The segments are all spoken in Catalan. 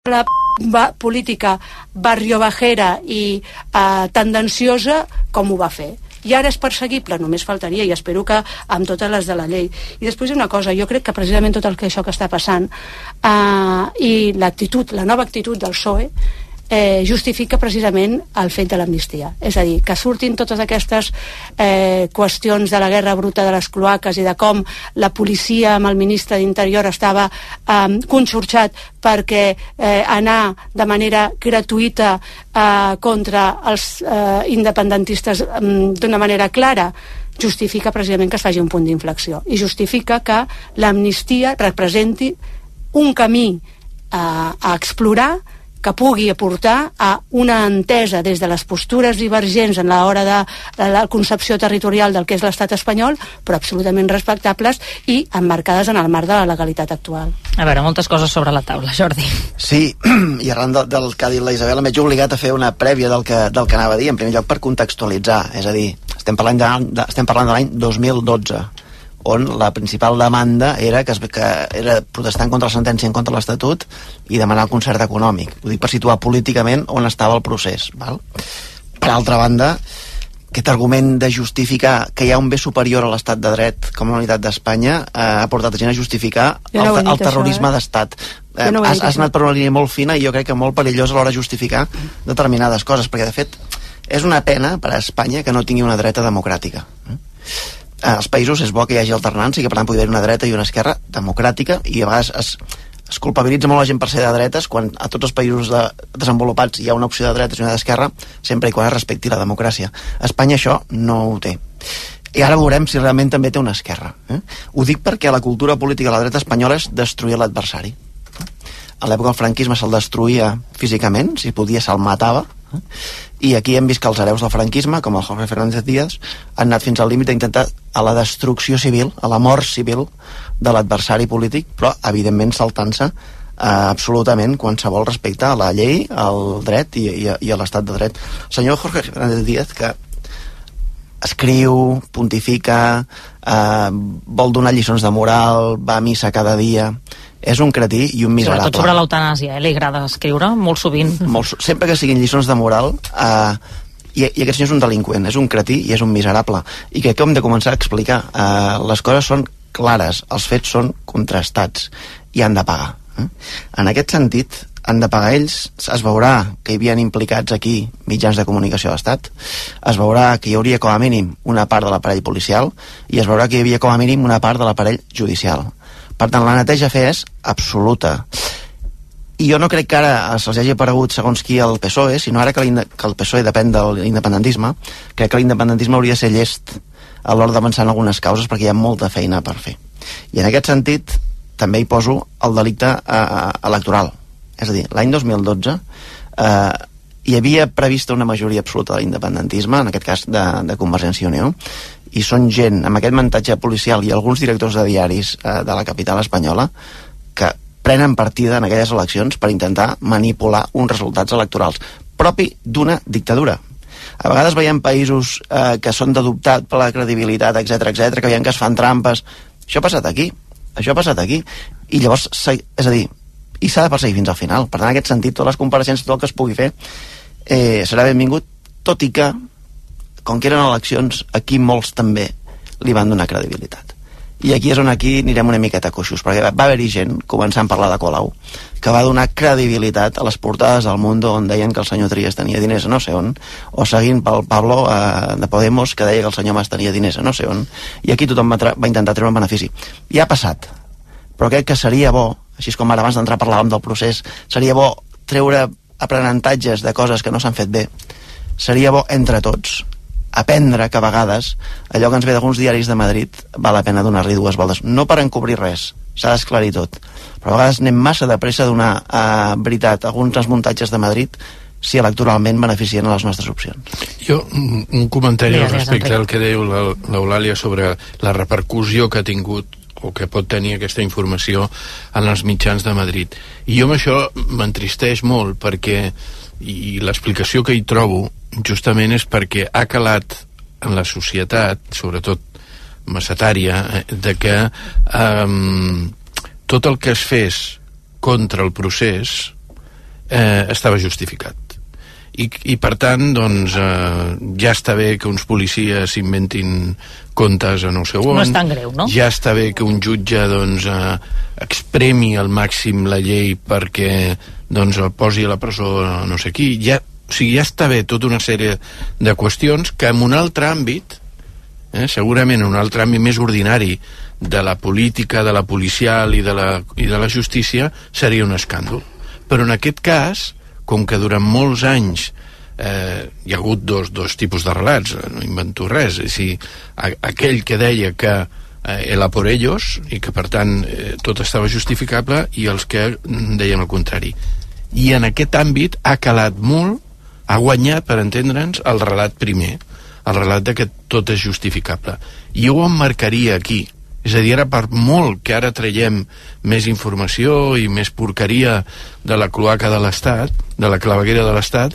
la política barriobajera i tendenciosa com ho va fer. I ara és perseguible, només faltaria, i espero que amb totes les de la llei. I després una cosa, jo crec que precisament tot això que està passant i l'actitud, la nova actitud del PSOE justifica precisament el fet de l'amnistia. És a dir, que surtin totes aquestes qüestions de la guerra bruta de les cloaques i de com la policia amb el ministre d'Interior estava conxorxat perquè anar de manera gratuïta contra els independentistes d'una manera clara justifica precisament que es faci un punt d'inflexió i justifica que l'amnistia representi un camí a explorar que pugui aportar a una entesa des de les postures divergents en l'hora de la concepció territorial del que és l'estat espanyol, però absolutament respectables i emmarcades en el marc de la legalitat actual. A veure, moltes coses sobre la taula, Jordi. Sí, i arran del que ha dit la Isabel, m'he obligat a fer una prèvia del que anava a dir, en primer lloc per contextualitzar, és a dir, estem parlant de l'any 2012, on la principal demanda era que era protestar en contra la sentència, en contra l'Estatut i demanar el concert econòmic. Ho dic per situar políticament on estava el procés. Val? Per altra banda, aquest argument de justificar que hi ha un bé superior a l'estat de dret com la unitat d'Espanya ha portat gent a justificar el terrorisme d'estat. Has anat per una línia molt fina i jo crec que molt perillosa a l'hora de justificar determinades coses, perquè de fet és una pena per a Espanya que no tingui una dreta democràtica. Als països és bo que hi hagi alternança i que per tant pugui haver una dreta i una esquerra democràtica, i a vegades es culpabilitza molt la gent per ser de dretes quan a tots els països desenvolupats hi ha una opció de dretes i una d'esquerra, sempre i quan es respecti la democràcia. A Espanya això no ho té. I ara veurem si realment també té una esquerra. Ho dic perquè la cultura política de la dreta espanyola és destruir l'adversari. A l'època del franquisme se'l destruïa físicament, si podia se'l matava, i aquí hem vist que els hereus del franquisme, com el Jorge Fernández Díaz, han anat fins al límit d'intentar a la destrucció civil, a la mort civil de l'adversari polític, però evidentment saltant-se absolutament qualsevol respecte a la llei, al dret i a l'estat de dret. El senyor Jorge Fernández Díaz, que escriu, pontifica, vol donar lliçons de moral, va a missa cada dia, és un cretí i un miserable. Sobretot sobre l'eutanàsia, li agrada escriure molt sovint. Sempre que siguin lliçons de moral, i aquest senyor és un delinqüent, és un cretí i és un miserable. I crec que hem de començar a explicar. Les coses són clares, els fets són contrastats i han de pagar. En aquest sentit, han de pagar ells. Es veurà que hi havien implicats aquí mitjans de comunicació de l'Estat, es veurà que hi hauria com a mínim una part de l'aparell policial i es veurà que hi havia com a mínim una part de l'aparell judicial. Per tant, la neteja a fer és absoluta. I jo no crec que ara se'ls hagi aparegut segons qui el PSOE, sinó ara que el PSOE depèn de l'independentisme, crec que l'independentisme hauria de ser llest a l'hora d'avançar en algunes causes perquè hi ha molta feina per fer. I en aquest sentit també hi poso el delicte electoral. És a dir, l'any 2012 hi havia prevista una majoria absoluta de l'independentisme, en aquest cas de Convergència i Unió, i són gent amb aquest muntatge policial i alguns directors de diaris de la capital espanyola que prenen partida en aquelles eleccions per intentar manipular uns resultats electorals propi d'una dictadura. A vegades veiem països que són d'adoptat per la credibilitat, etc, que veiem que es fan trampes. Això ha passat aquí. I llavors, és a dir, i s'ha de perseguir fins al final. Per tant, en aquest sentit, totes les compareixences, tot el que es pugui fer serà benvingut, tot i que com que eren eleccions, aquí molts també li van donar credibilitat. I aquí és on anirem una miqueta coixos, perquè va haver-hi gent, començant a parlar de Colau, que va donar credibilitat a les portades del Mundo on deien que el senyor Trias tenia diners a no sé on, o seguint pel Pablo de Podemos, que deia que el senyor Mas tenia diners a no sé on, i aquí tothom va intentar treure un benefici. I ha passat, però crec que seria bo, així com ara abans d'entrar parlàvem del procés, seria bo treure aprenentatges de coses que no s'han fet bé, seria bo entre tots aprendre que a vegades allò que ens ve d'alguns diaris de Madrid val la pena donar-li dues voltes, no per encobrir res, s'ha d'esclarir tot, però a vegades anem massa de pressa a donar veritat alguns dels muntatges de Madrid si electoralment beneficien a les nostres opcions. Jo, un comentari respecte al que diu l'Eulàlia sobre la repercussió que ha tingut o que pot tenir aquesta informació en els mitjans de Madrid. I jo amb això m'entristeix molt perquè, i l'explicació que hi trobo justament és perquè ha calat en la societat, sobretot massatària, de que tot el que es fes contra el procés estava justificat. I per tant, doncs, ja està bé que uns policies s'inventin contes a no sé on. No és tan greu, no? Ja està bé que un jutge, doncs, expremi al màxim la llei perquè, doncs, el posi a la presó no sé qui. Ja, o sigui, ja està bé tota una sèrie de qüestions que en un altre àmbit, segurament en un altre àmbit més ordinari de la política, de la policial i de la justícia, seria un escàndol. Però en aquest cas, com que durant molts anys hi ha hagut dos tipus de relats, no invento res, és a dir, aquell que deia que era por ellos i que per tant tot estava justificable, i els que deien el contrari. I en aquest àmbit ha calat molt, ha guanyat, per entendre'ns, el relat primer, el relat de que tot és justificable. I jo ho emmarcaria aquí. És a dir, ara per molt que ara traiem més informació i més porqueria de la cloaca de l'Estat, de la claveguera de l'Estat,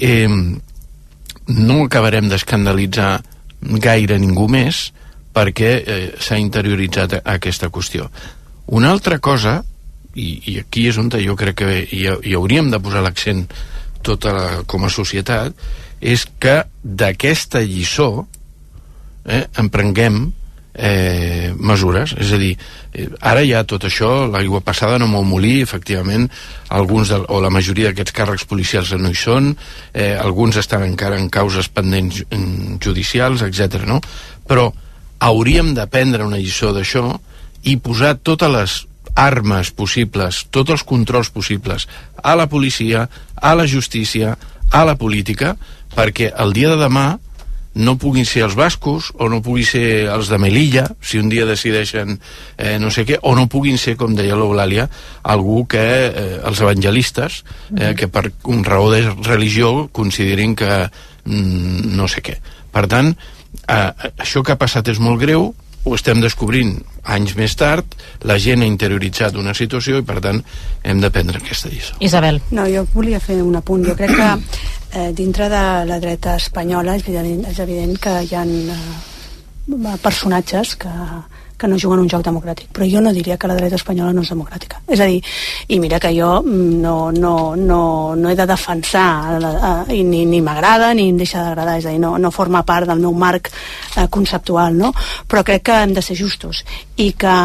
no acabarem d'escandalitzar gaire ningú més perquè s'ha interioritzat aquesta qüestió. Una altra cosa, i aquí és on jo crec que hi hauríem de posar l'accent com a societat, és que d'aquesta lliçó en prenguem mesures. És a dir, ara ja tot això, l'aigua passada no mou molí, efectivament alguns o la majoria d'aquests càrrecs policials no hi són, alguns estan encara en causes pendents judicials, etc. no? Però hauríem d'aprendre una lliçó d'això i posar totes les armes possibles, tots els controls possibles a la policia, a la justícia, a la política, perquè el dia de demà no puguin ser els bascos, o no puguin ser els de Melilla, si un dia decideixen no sé què, o no puguin ser, com deia l'Eulàlia, algú que els evangelistes, que per un raó de religió considerin que no sé què. Per tant, això que ha passat és molt greu, ho estem descobrint anys més tard, la gent ha interioritzat una situació i per tant hem de prendre aquesta lliçó. Isabel. No, jo volia fer un apunt. Jo crec que dintre de la dreta espanyola és evident que hi ha personatges que no juguen un joc democràtic, però jo no diria que la dreta espanyola no és democràtica. És a dir, i mira que jo no he de defensar ni m'agrada ni em deixa d'agradar, és a dir, no forma part del meu marc conceptual, no? Però crec que hem de ser justos i que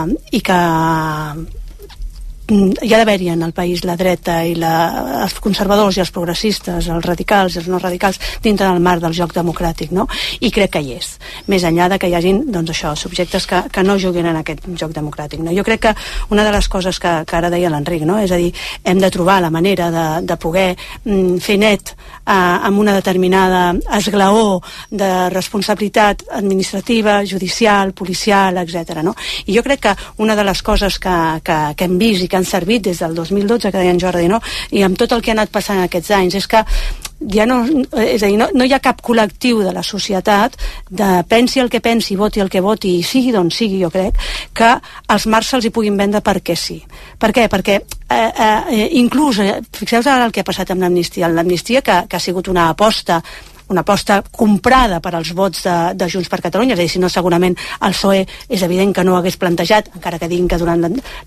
hi ha d'haver-hi en el país la dreta i els conservadors i els progressistes, els radicals i els no radicals dintre del marc del joc democràtic, no? I crec que hi és, més enllà de que hi hagin, doncs això, subjectes que no juguin en aquest joc democràtic, no? Jo crec que una de les coses que ara deia l'Enric, no? És a dir, hem de trobar la manera de poder fer net amb una determinada esglaó de responsabilitat administrativa, judicial, policial, etc. no? I jo crec que una de les coses que hem vist i que han servit des del 2012, que deia en Jordi, no? I amb tot el que ha anat passant aquests anys, és que ja no hi ha cap col·lectiu de la societat pensi el que pensi, voti el que voti i sigui d'on sigui, jo crec que els marcs se'ls hi puguin vendre perquè sí. Per què? Perquè inclús, fixeu-vos ara el que ha passat amb l'amnistia, que ha sigut una aposta comprada per als vots de Junts per Catalunya, és a dir, si no segurament el PSOE és evident que no ho hagués plantejat, encara que diguin que durant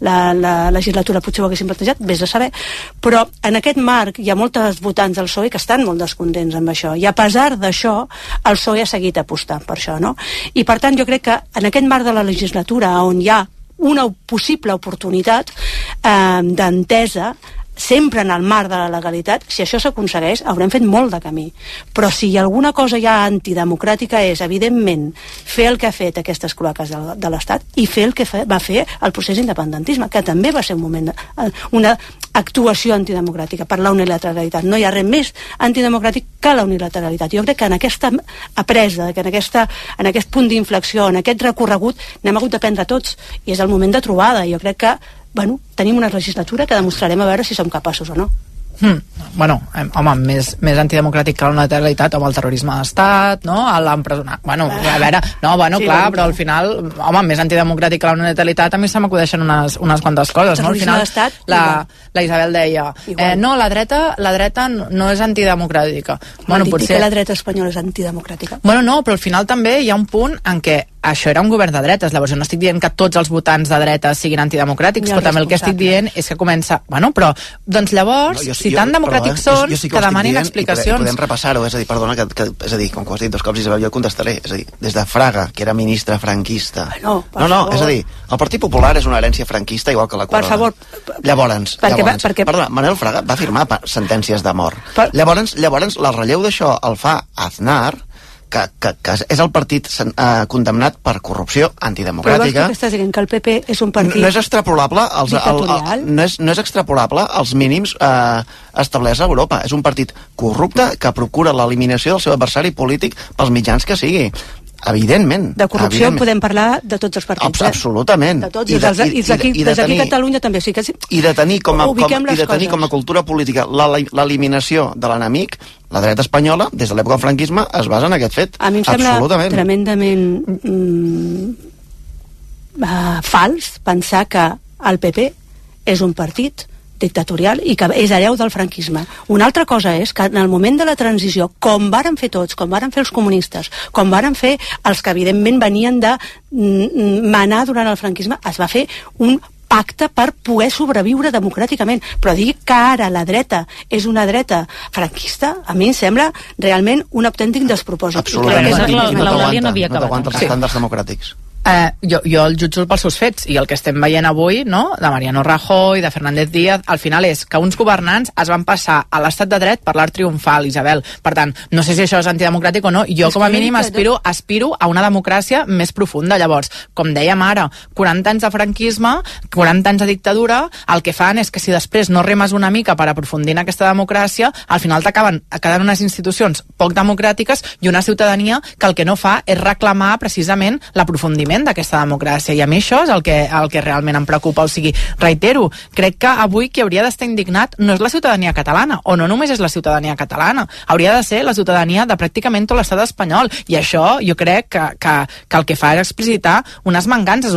la legislatura potser ho haguessin plantejat, vés a saber, però en aquest marc hi ha moltes votants del PSOE que estan molt descontents amb això, i a pesar d'això el PSOE ha seguit apostant per això, no? I per tant jo crec que en aquest marc de la legislatura on hi ha una possible oportunitat d'entesa, sempre en el marc de la legalitat, si això s'aconsegueix haurem fet molt de camí, però si alguna cosa ja antidemocràtica és evidentment fer el que ha fet aquestes cloaques de l'Estat i fer el que va fer el procés d'independentisme, que també va ser un moment una actuació antidemocràtica per la unilateralitat. No hi ha res més antidemocràtic que la unilateralitat. Jo crec que en aquesta apresa, que en aquest punt d'inflexió, en aquest recorregut, n'hem hagut de prendre tots i és el moment de trobada. Jo crec que tenim una legislatura que demostrarem a veure si som capaços o no. Bueno, home, més antidemocràtic que la unilateralitat amb el terrorisme d'estat, no? L'empresonar. Bueno, a veure, clar, però al final, home, més antidemocràtic que la unilateralitat a mi se m'acudeixen unes quantes coses, no? Al final, la Isabel deia, no, la dreta no és antidemocràtica. Bueno, potser que la dreta espanyola és antidemocràtica. Bueno, no, però al final també hi ha un punt en què això era un govern de dretes, llavors jo no estic dient que tots els votants de dreta siguin antidemocràtics, però també el que estic dient és que comença... Bueno, però, doncs llavors... No, si tan democràtics són, que demanin explicacions. Podem repassar-ho, és a dir, perdona, és a dir, com que ho has dit 2 cops, Isabel, jo contestaré. És a dir, des de Fraga, que era ministre franquista... No, és a dir, el Partit Popular és una herència franquista igual que la corona. Per favor. Llavors, perdona, Manel Fraga va firmar sentències de mort. Llavors, el relleu d'això el fa Aznar, que és el partit condemnat per corrupció antidemocràtica. Però estàs dient que el PP és un partit no és extrapolable dictatorial? No és extrapolable als mínims establerts a Europa. És un partit corrupte que procura l'eliminació del seu adversari polític pels mitjans que sigui. Evidentment. De corrupció podem parlar de tots els partits. Absolutament. De tots, des d'aquí a Catalunya també. I de tenir com a cultura política l'eliminació de l'enemic, la dreta espanyola, des de l'època del franquisme, es basa en aquest fet. A mi em sembla tremendament fals pensar que el PP és un partit dictatorial i que és hereu del franquisme. Una altra cosa és que en el moment de la transició, com varen fer tots, com varen fer els comunistes, com varen fer els que evidentment venien de manar durant el franquisme, es va fer un pacte per poder sobreviure democràticament. Però dir que ara la dreta és una dreta franquista, a mi em sembla realment un autèntic despropòsit. Absolutament. L'Eulàlia no havia acabat. No t'aguanta els estàndards democràtics. Jo el jutjo pels seus fets, i el que estem veient avui, no?, de Mariano Rajoy, de Fernández Díaz, al final és que uns governants es van passar a l'estat de dret per l'art triomfal, Isabel. Per tant, no sé si això és antidemocràtic o no, jo com a mínim aspiro a una democràcia més profunda. Llavors, com dèiem ara, 40 anys de franquisme, 40 anys de dictadura, el que fan és que si després no remes una mica per aprofundir en aquesta democràcia, al final t'acaben quedant unes institucions poc democràtiques i una ciutadania que el que no fa és reclamar precisament l'aprofundiment d'aquesta democràcia, i a mi això és el que realment em preocupa. O sigui, reitero, crec que avui qui hauria d'estar indignat no és la ciutadania catalana, o no només és la ciutadania catalana, hauria de ser la ciutadania de pràcticament tot l'estat espanyol, i això jo crec que el que fa és explicitar unes mancances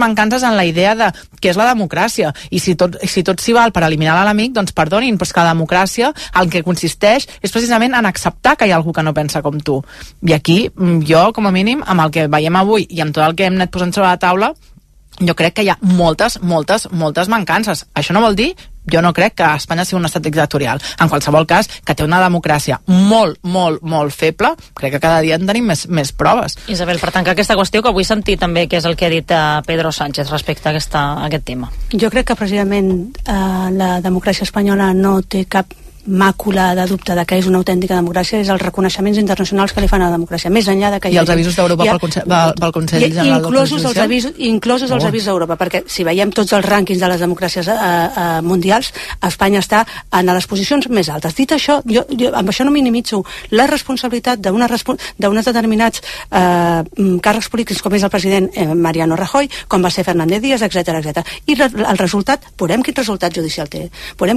en la idea de què és la democràcia, i si tot s'hi val per eliminar l'enemic, doncs perdonin, però és que la democràcia el que consisteix és precisament en acceptar que hi ha algú que no pensa com tu, i aquí jo, com a mínim, amb el que veiem avui i amb tot el que hem anat posant sobre la taula, jo crec que hi ha moltes mancances. Això no vol dir, jo no crec que Espanya sigui un estat dictatorial. En qualsevol cas, que té una democràcia molt feble, crec que cada dia en tenim més proves. Isabel, per tancar aquesta qüestió, que vull sentir també què és el que ha dit Pedro Sánchez respecte a aquest tema. Jo crec que precisament la democràcia espanyola no té cap màcula de dubte de que és una autèntica democràcia, és els reconeixements internacionals que li fan a la democràcia, més enllà de que i els avisos d'Europa pel Consell General del Poder Judicial, inclosos els avisos d'Europa, perquè si veiem tots els rànquings de les democràcies mundials, Espanya està en les posicions més altes. Dit això, jo amb això no minimitzo la responsabilitat d'uns determinats càrrecs polítics, com és el president Mariano Rajoy, com va ser Fernández Díaz, etc. I el resultat, veurem quin resultat judicial té,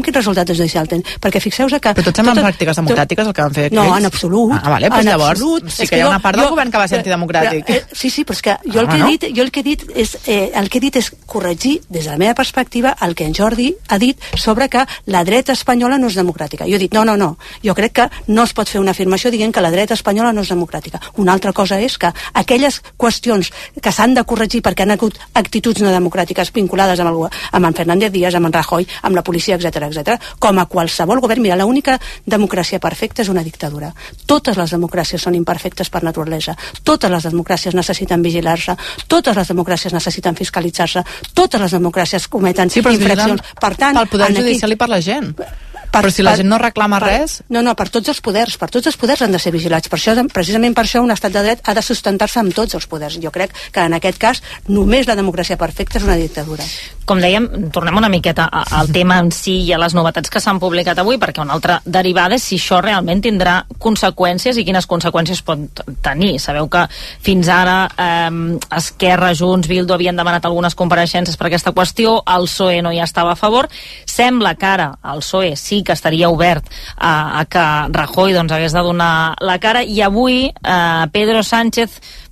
perquè fixeu-vos que... Però tots semblen pràctiques democràtiques el que van fer aquells? No, en absolut. Vale, doncs llavors, sí que hi ha una part del govern que va ser antidemocràtic. Sí, però és que jo el que he dit és corregir, des de la meva perspectiva, el que en Jordi ha dit sobre que la dreta espanyola no és democràtica. Jo he dit, no, jo crec que no es pot fer una afirmació dient que la dreta espanyola no és democràtica. Una altra cosa és que aquelles qüestions que s'han de corregir perquè han hagut actituds no democràtiques vinculades amb en Fernández Díaz, amb en Rajoy, amb la policia, etc., com a qualsevol govern. Mira, l'única democràcia perfecta és una dictadura. Totes les democràcies són imperfectes per naturalesa. Totes les democràcies necessiten vigilar-se. Totes les democràcies necessiten fiscalitzar-se. Totes les democràcies cometen infraccions. Per tant, pel poder judicial i per la gent. Però si la gent no reclama res... No, per tots els poders han de ser vigilats. Precisament per això un estat de dret ha de sustentar-se amb tots els poders. Jo crec que en aquest cas només la democràcia perfecta és una dictadura. Com dèiem, tornem una miqueta al tema en si i a les novetats que s'han publicat avui, perquè una altra derivada és si això realment tindrà conseqüències i quines conseqüències pot tenir. Sabeu que fins ara Esquerra, Junts, Bildu havien demanat algunes compareixences per aquesta qüestió, el PSOE no hi estava a favor. Sembla que ara el PSOE sí que estaria obert a que Rajoy hagués de donar la cara, i avui Pedro Sánchez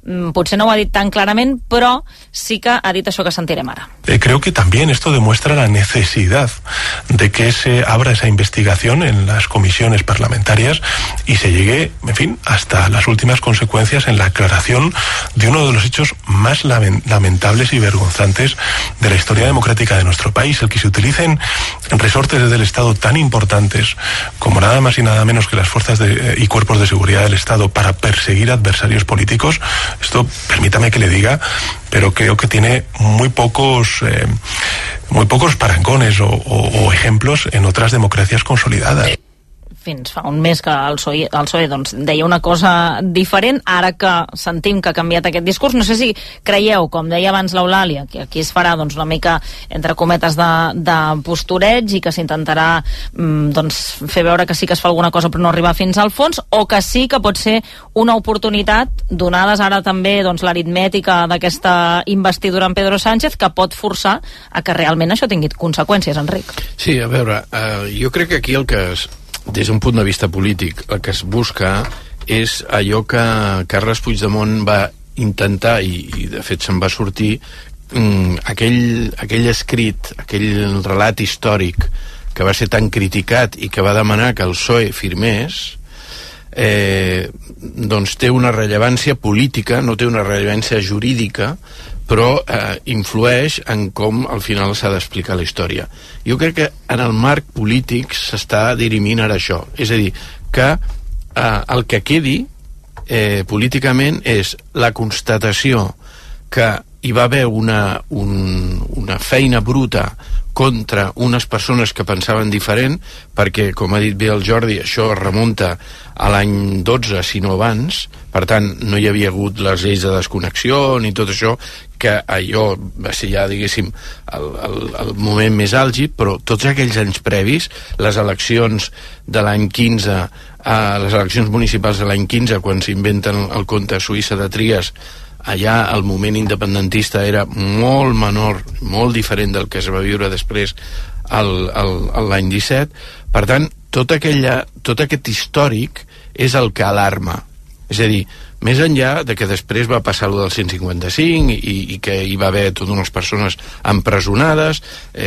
potser no ho ha dit tan clarament, però sí que ha dit això que sentirem ara. Creo que también esto demuestra la necesidad de que se abra esa investigación en las comisiones parlamentarias y se llegue, en fin, hasta las últimas consecuencias en la aclaración de uno de los hechos más lamentables y vergonzantes de la historia democrática de nuestro país, el que se utilicen resortes del Estado tan importantes como nada más y nada menos que las fuerzas y cuerpos de seguridad del Estado para perseguir adversarios políticos. Esto, permítame que le diga, pero creo que tiene muy pocos parangones o ejemplos en otras democracias consolidadas. Fins fa un mes que el PSOE doncs, deia una cosa diferent, ara que sentim que ha canviat aquest discurs. No sé si creieu, com deia abans l'Eulàlia, que aquí es farà doncs, una mica, entre cometes, de postureig i que s'intentarà doncs, fer veure que sí que es fa alguna cosa però no arribar fins al fons, o que sí que pot ser una oportunitat, donades ara també doncs, l'aritmètica d'aquesta investidura en Pedro Sánchez, que pot forçar a que realment això tingui conseqüències, Enric. Sí, a veure, jo crec que aquí el que des d'un punt de vista polític, el que es busca és allò que Carles Puigdemont va intentar, i de fet se'n va sortir, aquell escrit, aquell relat històric que va ser tan criticat i que va demanar que el PSOE firmés, doncs té una rellevància política, no té una rellevància jurídica, però influeix en com al final s'ha d'explicar la història. Jo crec que en el marc polític s'està dirimint ara això, és a dir, que el que quedi políticament és la constatació que hi va haver una feina bruta contra unes persones que pensaven diferent, perquè, com ha dit bé el Jordi, això remunta a l'any 12, si no abans, per tant, no hi havia hagut les lleis de desconnexió ni tot això, que allò va ser ja, diguéssim, el moment més àlgid, però tots aquells anys previs, les eleccions de l'any 15, les eleccions municipals de l'any 15, quan s'inventen el conte Suïssa de Tries, allà el moment independentista era molt menor, molt diferent del que es va viure després l'any 17. Per tant, tot aquest històric és el que alarma. És a dir, més enllà de que després va passar allò del 155 i que hi va haver totes unes persones empresonades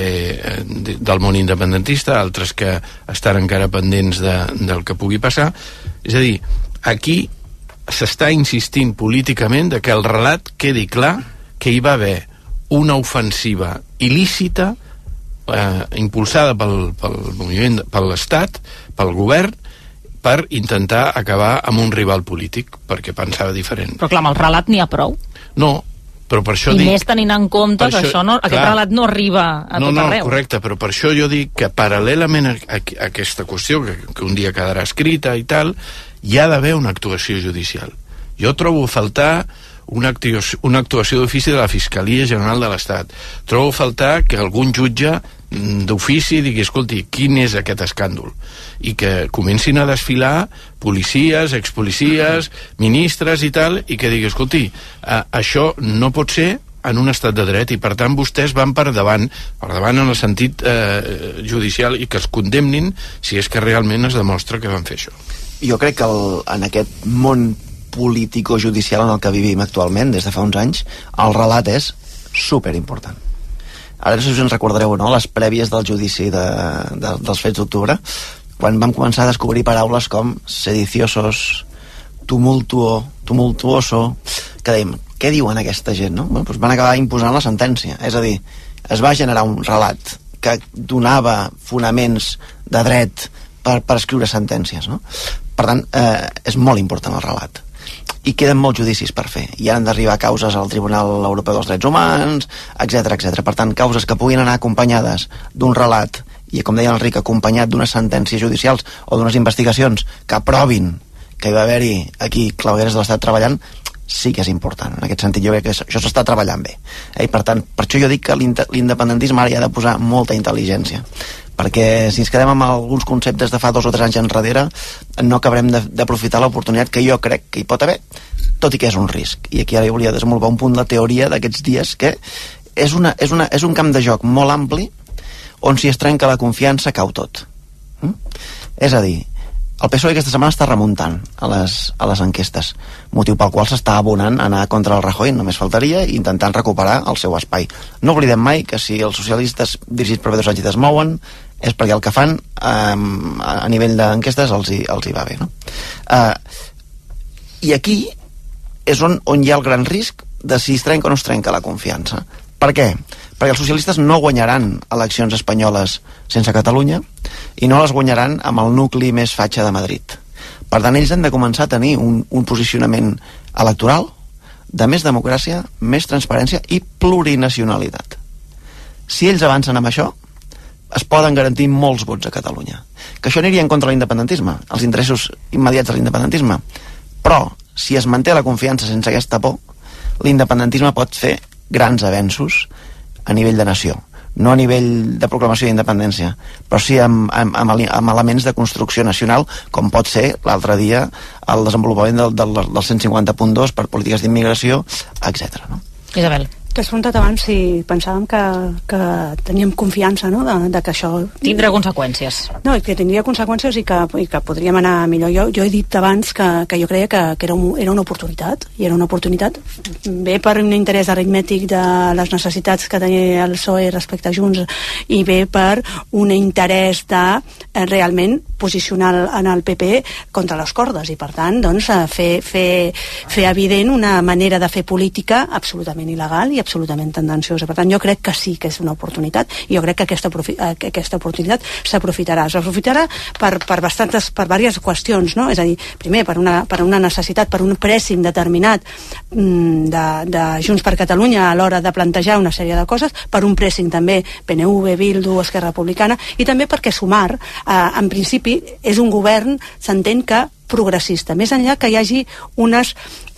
del món independentista, altres que estan encara pendents del que pugui passar. És a dir, aquí s'està insistint políticament de que el relat quedi clar que hi va haver una ofensiva il·lícita impulsada pel moviment, per l'Estat, pel govern, per intentar acabar amb un rival polític, perquè pensava diferent. Però clar, amb el relat n'hi ha prou. No, però per això dic... I més tenint en compte que aquest relat no arriba a tot arreu. No, correcte, però per això jo dic que paral·lelament a aquesta qüestió, que un dia quedarà escrita i tal, hi ha d'haver una actuació judicial. Jo trobo a faltar una actuació d'ofici de la Fiscalia General de l'Estat. Trobo a faltar que algun jutge d'ofici digui, escolti, quin és aquest escàndol? I que comencin a desfilar policies, expolicies, ministres i tal, i que digui, escolti, això no pot ser en un estat de dret, i per tant vostès van per davant en el sentit judicial, i que els condemnin si és que realment es demostra que van fer això. Jo crec que en aquest món político-judicial en el que vivim actualment, des de fa uns anys, el relat és superimportant. Ara no sé si us en recordareu o no, les prèvies del judici dels fets d'octubre, quan vam començar a descobrir paraules com sediciosos, tumultuoso, que dèiem, què diuen aquesta gent, no? Bueno, doncs van acabar imposant la sentència, és a dir, es va generar un relat que donava fonaments de dret per escriure sentències, no? Per tant, és molt important el relat. I queden molts judicis per fer. I han d'arribar causes al Tribunal Europeu dels Drets Humans, etc etc. Per tant, causes que puguin anar acompanyades d'un relat i, com deia l'Enric, acompanyat d'unes sentències judicials o d'unes investigacions que aprovin que hi va haver-hi aquí clavegueres de l'Estat treballant, sí que és important. En aquest sentit, jo crec que això s'està treballant bé. I per tant, per això jo dic que l'independentisme ara hi ha de posar molta intel·ligència, perquè si ens quedem amb alguns conceptes de fa 2 o 3 anys enrere, no acabarem d'aprofitar l'oportunitat que jo crec que hi pot haver, tot i que és un risc. I aquí ara jo volia desenvolupar un punt de teoria d'aquests dies, que és un camp de joc molt ampli on si es trenca la confiança cau tot. És a dir, El PSOE aquesta setmana està remuntant a les enquestes, motiu pel qual s'està abonant a anar contra el Rajoy, només faltaria, i intentant recuperar el seu espai. No oblidem mai que si els socialistes dirigits per Pedro Sánchez es mouen és perquè el que fan a nivell d'enquestes els hi va bé, no? I aquí és on hi ha el gran risc de si es trenca o no es trenca la confiança. Per què? Perquè els socialistes no guanyaran eleccions espanyoles sense Catalunya i no les guanyaran amb el nucli més fatxa de Madrid. Per tant, ells han de començar a tenir un posicionament electoral de més democràcia, més transparència i plurinacionalitat. Si ells avancen amb això, es poden garantir molts vots a Catalunya. Que això aniria en contra de l'independentisme, els interessos immediats de l'independentisme. Però, si es manté la confiança sense aquesta por, l'independentisme pot fer grans avenços a nivell de nació, no a nivell de proclamació d'independència, però sí amb elements de construcció nacional, com pot ser l'altre dia el desenvolupament del 150.2 per polítiques d'immigració, etc. No? Isabel. T'has preguntat abans si pensàvem que teníem confiança, no?, de que això... Tindrà conseqüències. No, que tindria conseqüències i que podríem anar millor. Jo he dit abans que jo creia que era una oportunitat, i era una oportunitat bé per un interès aritmètic de les necessitats que tenia el PSOE respecte a Junts, i bé per un interès de realment posicionar en el PP contra les cordes, i per tant doncs, fer evident una manera de fer política absolutament il·legal i absolutament tendenciosa. Per tant, jo crec que sí que és una oportunitat, i jo crec que aquesta oportunitat s'aprofitarà. S'aprofitarà per diverses qüestions, no? És a dir, primer, per una necessitat, per un pressing determinat de Junts per Catalunya a l'hora de plantejar una sèrie de coses, per un pressing també PNV, Bildu, Esquerra Republicana, i també perquè Sumar, en principi, és un govern, s'entén que progressista, més enllà que hi hagi unes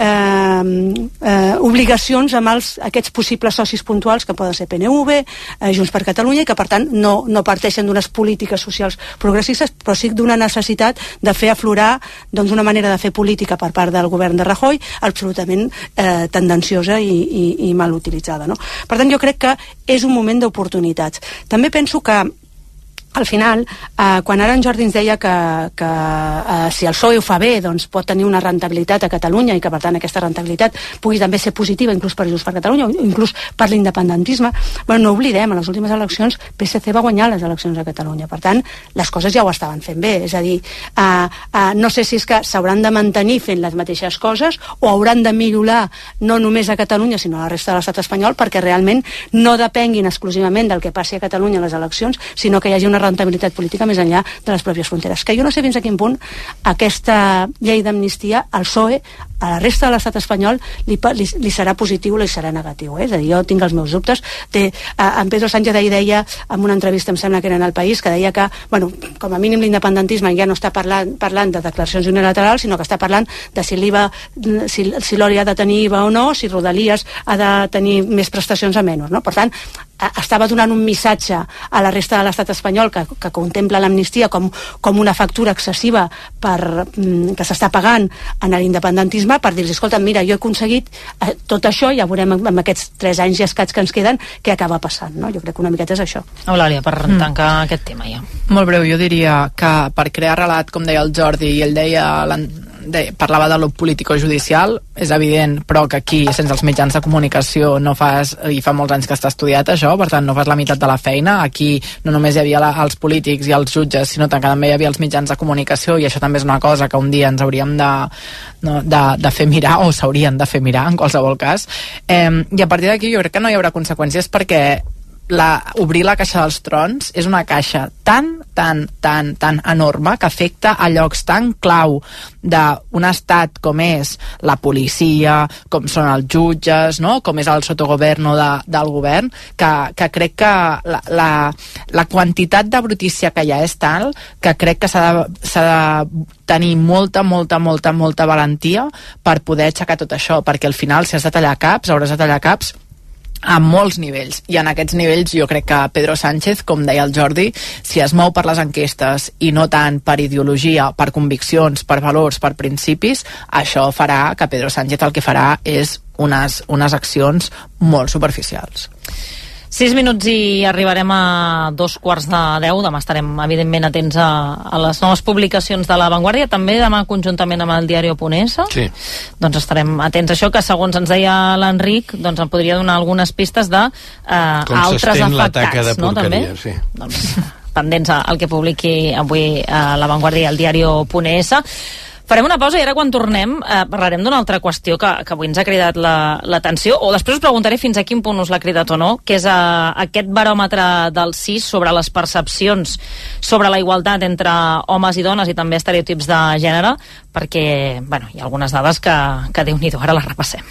obligacions amb aquests possibles socis puntuals que poden ser PNV, Junts per Catalunya, i que per tant no parteixen d'unes polítiques socials progressistes, però sí d'una necessitat de fer aflorar doncs, una manera de fer política per part del govern de Rajoy absolutament tendenciosa i mal utilitzada, no? Per tant, jo crec que és un moment d'oportunitats. També penso que al final, quan ara en Jordi ens deia que si el PSOE ho fa bé, doncs pot tenir una rentabilitat a Catalunya, i que per tant aquesta rentabilitat pugui també ser positiva inclús per Junts per Catalunya o inclús per l'independentisme, bueno, no oblidem, a les últimes eleccions PSC va guanyar les eleccions a Catalunya, per tant les coses ja ho estaven fent bé, és a dir, no sé si és que s'hauran de mantenir fent les mateixes coses o hauran de millorar no només a Catalunya sinó a la resta de l'estat espanyol, perquè realment no depenguin exclusivament del que passi a Catalunya a les eleccions, sinó que hi hagi una rentabilitat política més enllà de les pròpies fronteres. Que jo no sé fins a quin punt aquesta llei d'amnistia al PSOE, a la resta de l'estat espanyol, li serà positiu o li serà negatiu. És a dir, jo tinc els meus dubtes. En Pedro Sánchez ahir deia, en una entrevista, em sembla que era en El País, que deia que, bueno, com a mínim l'independentisme ja no està parlant de declaracions unilaterals, sinó que està parlant de si l'ORI ha de tenir IVA o no, si Rodalies ha de tenir més prestacions o menys, no? Per tant, estava donant un missatge a la resta de l'estat espanyol que contempla l'amnistia com una factura excessiva que s'està pagant en l'independentisme, per dir-los, escolta, mira, jo he aconseguit tot això, ja veurem amb aquests 3 anys i escaig que ens queden què acaba passant, no? Jo crec que una miqueta és això. Eulàlia, per tancar aquest tema ja. Molt breu, jo diria que per crear relat, com deia el Jordi, i ell parlava de lo político-judicial, és evident, però que aquí, sense els mitjans de comunicació, no fas, i fa molts anys que està estudiat això, per tant no fas la meitat de la feina. Aquí no només hi havia els polítics i els jutges, sinó que també hi havia els mitjans de comunicació, i això també és una cosa que un dia ens hauríem de fer mirar, o s'haurien de fer mirar, en qualsevol cas. I a partir d'aquí jo crec que no hi haurà conseqüències, perquè obrir la caixa dels trons és una caixa tan enorme que afecta a llocs tan clau d'un estat com és la policia, com són els jutges, no? Com és el sotogoverno del govern, que crec que la quantitat de brutícia que hi ha és tal que crec que s'ha de tenir molta valentia per poder aixecar tot això, perquè al final si has de tallar caps, hauràs de tallar caps a molts nivells, i en aquests nivells jo crec que Pedro Sánchez, com deia el Jordi, si es mou per les enquestes i no tant per ideologia, per conviccions, per valors, per principis, això farà que Pedro Sánchez el que farà és unes accions molt superficials. 6 minuts i arribarem a 2:45. Demà estarem, evidentment, atents a les noves publicacions de La Vanguardia, també demà conjuntament amb el diari Ponès. Sí. Doncs estarem atents a això, que segons ens deia l'Enric, doncs em podria donar algunes pistes de altres afectats, no? També? Sí. Doncs pendents al que publiqui avui La Vanguardia i el diari Ponès. Farem una pausa i ara quan tornem parlarem d'una altra qüestió que avui ens ha cridat l'atenció, o després us preguntaré fins a quin punt us l'ha cridat o no, que és aquest baròmetre del CIS sobre les percepcions sobre la igualtat entre homes i dones i també estereotips de gènere, perquè hi ha algunes dades que Déu-n'hi-do, ara les repassem.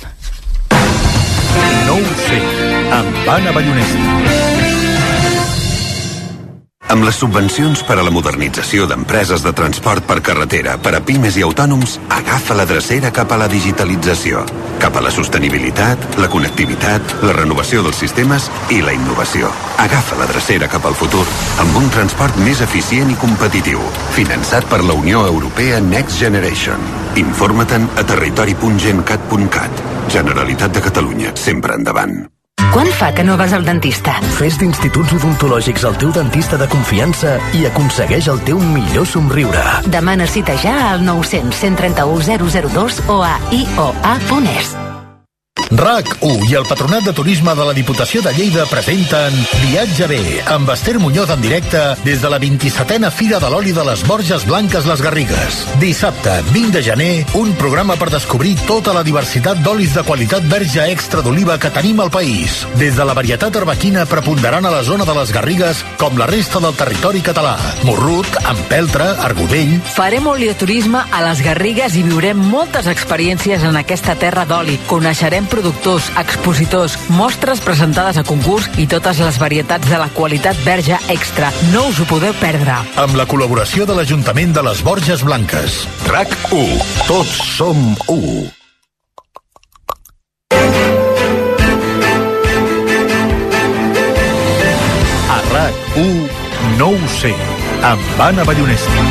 No ho sé, amb Anna Ballonesta. Amb les subvencions per a la modernització d'empreses de transport per carretera per a pimes i autònoms, agafa la drecera cap a la digitalització, cap a la sostenibilitat, la connectivitat, la renovació dels sistemes i la innovació. Agafa la drecera cap al futur, amb un transport més eficient i competitiu, finançat per la Unió Europea Next Generation. Informa-te'n a territori.gencat.cat. Generalitat de Catalunya, sempre endavant. Quant fa que no vas al dentista? Fes d'Instituts Odontològics el teu dentista de confiança i aconsegueix el teu millor somriure. Demana cita ja al 900 131 002 o a ioa.es. RAC1 i el Patronat de Turisme de la Diputació de Lleida presenten Viatge bé, amb Esther Muñoz en directe des de la 27a Fira de l'Oli de les Borges Blanques Les Garrigues. Dissabte, 20 de gener, un programa per descobrir tota la diversitat d'olis de qualitat verge extra d'oliva que tenim al país. Des de la varietat arbequina preponderant a la zona de les Garrigues com la resta del territori català. Morrut, empeltre, argodell... Farem olioturisme a les Garrigues i viurem moltes experiències en aquesta terra d'oli. Coneixerem productors, expositors, mostres presentades a concurs i totes les varietats de la qualitat verge extra. No us ho podeu perdre. Amb la col·laboració de l'Ajuntament de les Borges Blanques. RAC1. Tots som u. A RAC1, no ho sé, amb Anna Ballonesta.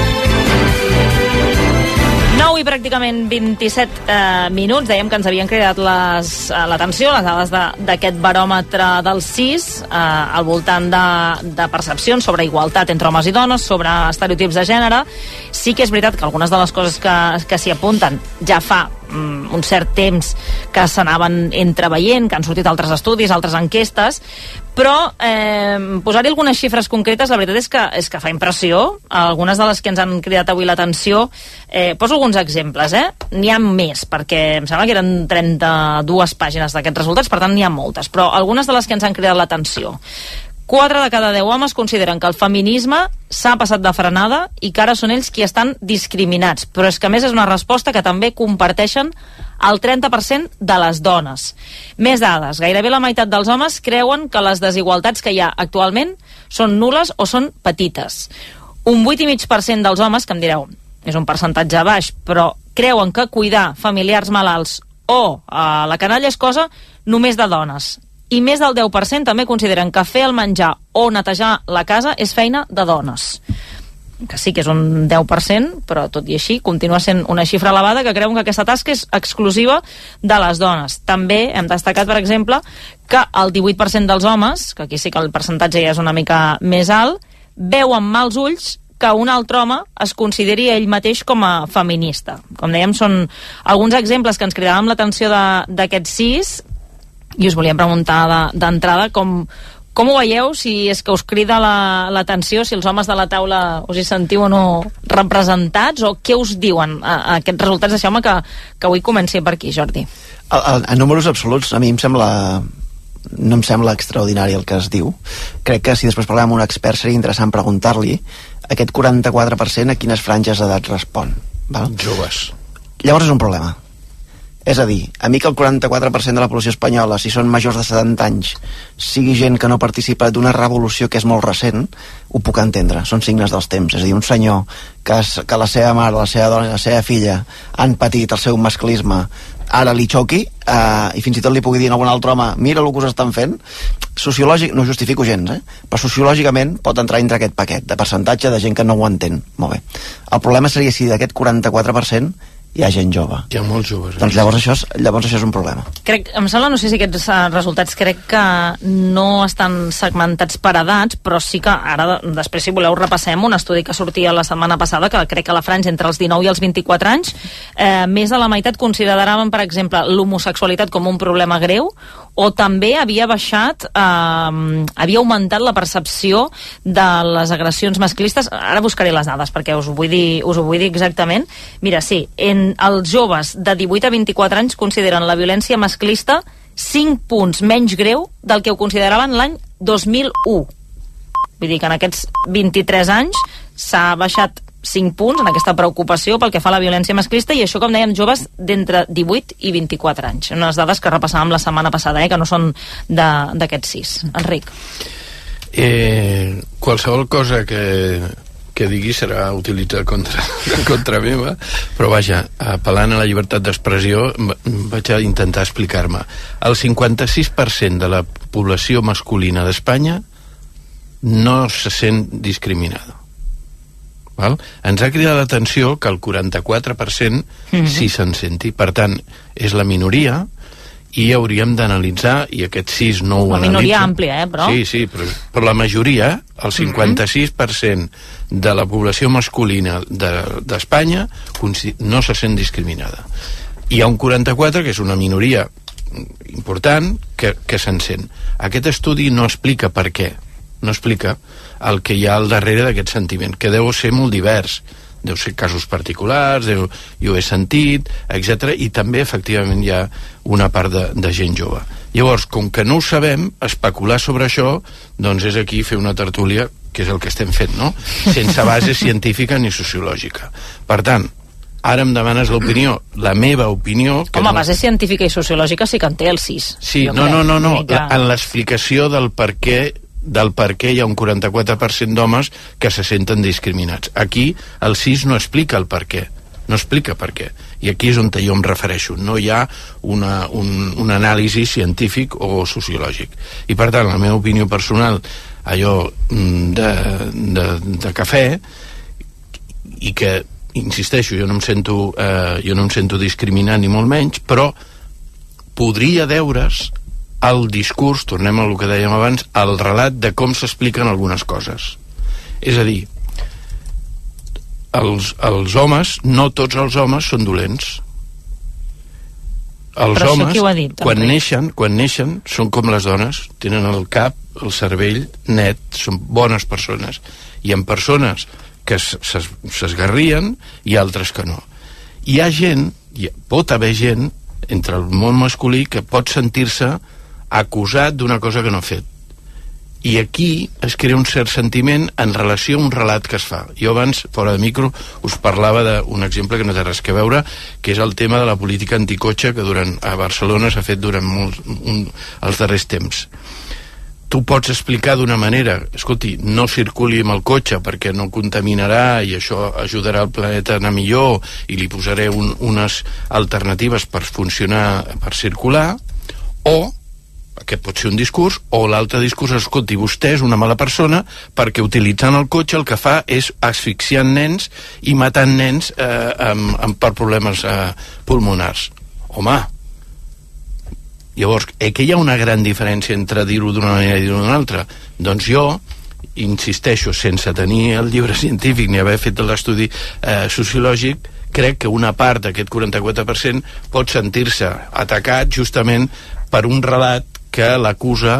9 i pràcticament 27 minuts. Dèiem que ens havien cridat l'atenció les dades d'aquest baròmetre del CIS al voltant de percepcions sobre igualtat entre homes i dones, sobre estereotips de gènere. Sí que és veritat que algunes de les coses que s'hi apunten ja fa un cert temps que s'anaven entreveient, que han sortit altres estudis, altres enquestes, però posar-hi algunes xifres concretes, la veritat és que fa impressió. Algunes de les que ens han cridat avui l'atenció, poso alguns exemples, n'hi ha més, perquè em sembla que eren 32 pàgines d'aquests resultats, per tant n'hi ha moltes, però algunes de les que ens han cridat l'atenció. 4 de cada 10 homes consideren que el feminisme s'ha passat de frenada i que ara són ells qui estan discriminats. Però és que a més és una resposta que també comparteixen el 30% de les dones. Més dades. Gairebé la meitat dels homes creuen que les desigualtats que hi ha actualment són nules o són petites. Un 8,5% dels homes, que em direu, és un percentatge baix, però creuen que cuidar familiars malalts o la canalla és cosa només de dones. I més del 10% també consideren que fer el menjar o netejar la casa és feina de dones. Que sí que és un 10%, però tot i així continua sent una xifra elevada que creuen que aquesta tasca és exclusiva de les dones. També hem destacat, per exemple, que el 18% dels homes, que aquí sí que el percentatge ja és una mica més alt, veuen mals ulls que un altre home es consideri ell mateix com a feminista. Com dèiem, són alguns exemples que ens cridaven l'atenció d'aquest CIS. I us volíem preguntar d'entrada com ho veieu, si és que us crida l'atenció, si els homes de la taula us hi sentiu o no representats, o què us diuen aquests resultats. Deixeu-me que avui comenci per aquí, Jordi. En números absoluts, a mi no em sembla extraordinari el que es diu. Crec que si després parlem amb un expert seria interessant preguntar-li aquest 44% a quines franges d'edat respon. Val? Joves. Llavors és un problema. És a dir, a mi que el 44% de la població espanyola, si són majors de 70 anys, sigui gent que no participa d'una revolució que és molt recent, ho puc entendre, són signes dels temps. És a dir, un senyor que la seva mare, la seva dona i la seva filla han patit el seu masclisme, ara li xoqui, i fins i tot li pugui dir a algun altre home, mira el que us estan fent, no ho justifico gens, però sociològicament pot entrar entre aquest paquet de percentatge de gent que no ho entén. Molt bé. El problema seria si d'aquest 44% hi ha gent jove. Hi ha molts joves. Doncs llavors això és un problema. Em sembla, no sé si aquests resultats crec que no estan segmentats per edats, però sí que ara, després, si voleu, repassem un estudi que sortia la setmana passada, que crec que la franja entre els 19 i els 24 anys, més de la meitat consideraven, per exemple, l'homosexualitat com un problema greu, o també havia baixat, havia augmentat la percepció de les agressions masclistes. Ara buscaré les dades perquè us ho vull dir exactament. Mira, sí, els joves de 18 a 24 anys consideren la violència masclista 5 punts menys greu del que ho consideraven l'any 2001. Vull dir que en aquests 23 anys s'ha baixat 5 punts en aquesta preocupació pel que fa a la violència masclista, i això, com dèiem, joves d'entre 18 i 24 anys. Unes dades que repassàvem la setmana passada, que no són d'aquests 6. Enric. Qualsevol cosa que digui serà utilitzat contra meva, però vaja, apel·lant a la llibertat d'expressió vaig a intentar explicar-me. El 56% de la població masculina d'Espanya no se sent discriminada. Val? Ens ha cridat l'atenció que el 44% sí se'n senti. Per tant, és la minoria, i hauríem d'analitzar, i aquests 6 no ho analitzen. Una minoria àmplia, però... Sí, però la majoria, el 56% de la població masculina d'Espanya no se sent discriminada. Hi ha un 44%, que és una minoria important, que se'n sent. Aquest estudi no explica per què, no explica el que hi ha al darrere d'aquest sentiment, que deu ser molt divers. Deu ser casos particulars, jo ho he sentit, etc. I també, efectivament, hi ha una part de gent jove. Llavors, com que no ho sabem, especular sobre això, doncs és aquí fer una tertúlia, que és el que estem fent, no? Sense base científica ni sociològica. Per tant, ara em demanes l'opinió, la meva opinió... Home, base científica i sociològica sí que en té el 6. Sí, no. En l'explicació del per què hi ha un 44% d'homes que se senten discriminats. Aquí el 6 no explica el per què, no explica per què, i aquí és on jo em refereixo. No hi ha un anàlisi científic o sociològic, i per tant la meva opinió personal, allò de cafè, i que, insisteixo, jo no em sento discriminat ni molt menys, però podria deure's el discurs, tornem a el que dèiem abans, el relat de com s'expliquen algunes coses. És a dir, els homes, no tots els homes són dolents. Els homes, quan neixen, són com les dones, tenen el cap, el cervell net, són bones persones. Hi ha persones que s'esgarrien i altres que no. Hi ha gent, pot haver gent, entre el món masculí, que pot sentir-se acusat d'una cosa que no ha fet. I aquí es crea un cert sentiment en relació a un relat que es fa. Jo abans, fora de micro, us parlava d'un exemple que no té res a veure, que és el tema de la política anticotxe que a Barcelona s'ha fet durant els darrers temps. Tu pots explicar d'una manera, escolti, no circuli amb el cotxe perquè no contaminarà i això ajudarà el planeta a anar millor i li posaré unes alternatives per funcionar, per circular, o aquest pot ser un discurs, o l'altre discurs, escolti, vostè és una mala persona perquè utilitzant el cotxe el que fa és asfixiant nens i matant nens per problemes pulmonars. Home, llavors, que hi ha una gran diferència entre dir-ho d'una manera i dir-ho d'una altra? Doncs jo insisteixo, sense tenir el llibre científic ni haver fet l'estudi sociològic, crec que una part d'aquest 44% pot sentir-se atacat justament per un relat que l'acusa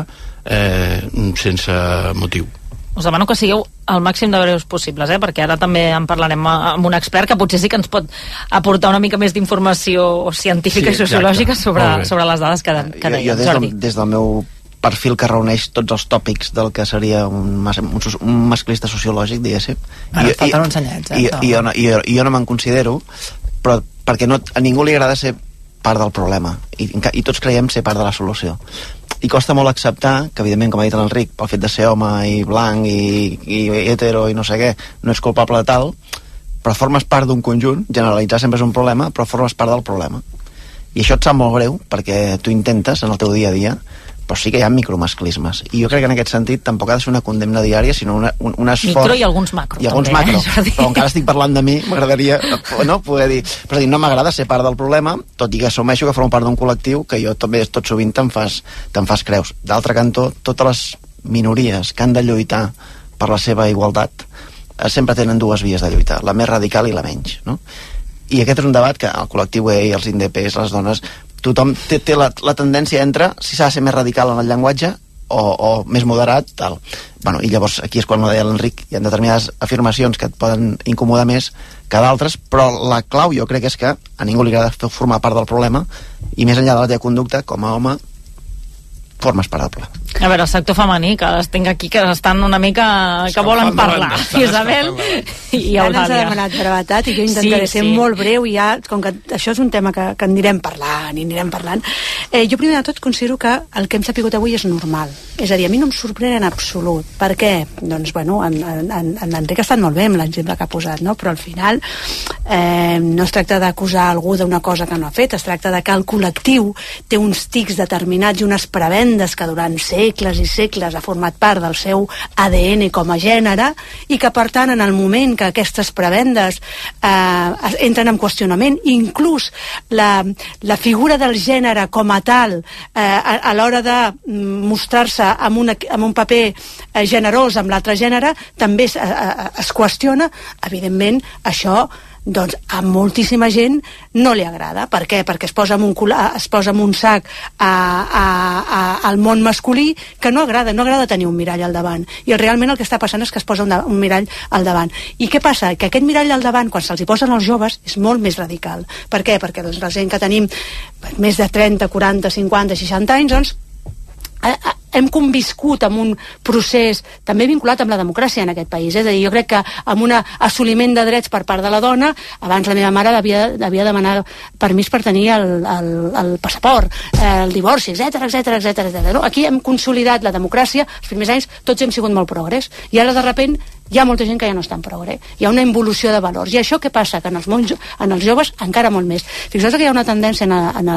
sense motiu. Us demano que sigueu el màxim de breus possibles, perquè ara també en parlarem amb un expert que potser sí que ens pot aportar una mica més d'informació científica i sociològica sobre les dades que deia Jordi. Des del meu perfil que reuneix tots els tòpics del que seria un masclista sociològic, diguéssim. Ara falten uns anyets, I jo no me'n considero, però perquè a ningú li agrada ser part del problema, i tots creiem ser part de la solució. I costa molt acceptar que, evidentment, com ha dit l'Enric, pel fet de ser home i blanc i hetero i no sé què, no ets culpable de tal, però formes part d'un conjunt. Generalitzar sempre és un problema, però formes part del problema. I això et sap molt greu, perquè tu intentes, en el teu dia a dia, però sí que hi ha micromasclismes, i jo crec que en aquest sentit tampoc ha de ser una condemna diària, sinó un esforç... Micro i alguns macro, i alguns també, macro, però encara estic parlant de mi, m'agradaria poder dir, però no m'agrada ser part del problema, tot i que assumeixo que formo part d'un col·lectiu que jo també tot sovint te'n fas creus. D'altre cantó, totes les minories que han de lluitar per la seva igualtat sempre tenen dues vies de lluitar, la més radical i la menys, no? I aquest és un debat que el col·lectiu gay, els indepes, les dones, tothom té la tendència entre si s'ha de ser més radical en el llenguatge o més moderat, tal. Bueno, i llavors aquí és quan ho deia l'Enric, hi ha determinades afirmacions que et poden incomodar més que d'altres, però la clau jo crec és que a ningú li agrada formar part del problema, i més enllà de la teva conducta, com a home formes part del problema. A veure, el sector femení, que els tinc aquí, que estan una mica... que volen parlar. Isabel i Eulàlia. Ens ha demanat brevetat i jo intentaré ser molt breu, i ja, com que això és un tema que anirem parlant i anirem parlant. Jo primer de tot considero que el que hem sapigut avui és normal. És a dir, a mi no em sorprèn en absolut. Per què? Doncs, bueno, en Enric ha estat molt bé amb l'exemple que ha posat, no? Però al final no es tracta d'acusar algú d'una cosa que no ha fet, es tracta de que el col·lectiu té uns tics determinats i unes prebendes que durant segles i segles ha format part del seu ADN com a gènere, i que per tant en el moment que aquestes prebendes entren en qüestionament, inclús la figura del gènere com a tal a l'hora de mostrar-se amb un paper generós amb l'altre gènere també es qüestiona, evidentment això doncs a moltíssima gent no li agrada. Per què? Perquè es posa en un sac al món masculí, que no agrada tenir un mirall al davant, i realment el que està passant és que es posa un mirall al davant. I què passa? Que aquest mirall al davant, quan se'ls hi posen els joves, és molt més radical. Per què? Perquè doncs, la gent que tenim més de 30, 40, 50, 60 anys, doncs hem conviscut amb un procés també vinculat amb la democràcia en aquest país. És a dir, jo crec que amb un assoliment de drets per part de la dona, abans la meva mare devia demanar permís per tenir el passaport, el divorci, etc. No? Aquí hem consolidat la democràcia, els primers anys tots hem sigut molt progrés, i ara de repent hi ha molta gent que ja no està en progrés. Hi ha una involució de valors. I això què passa? Que en els joves encara molt més. Fixeu-vos que hi ha una tendència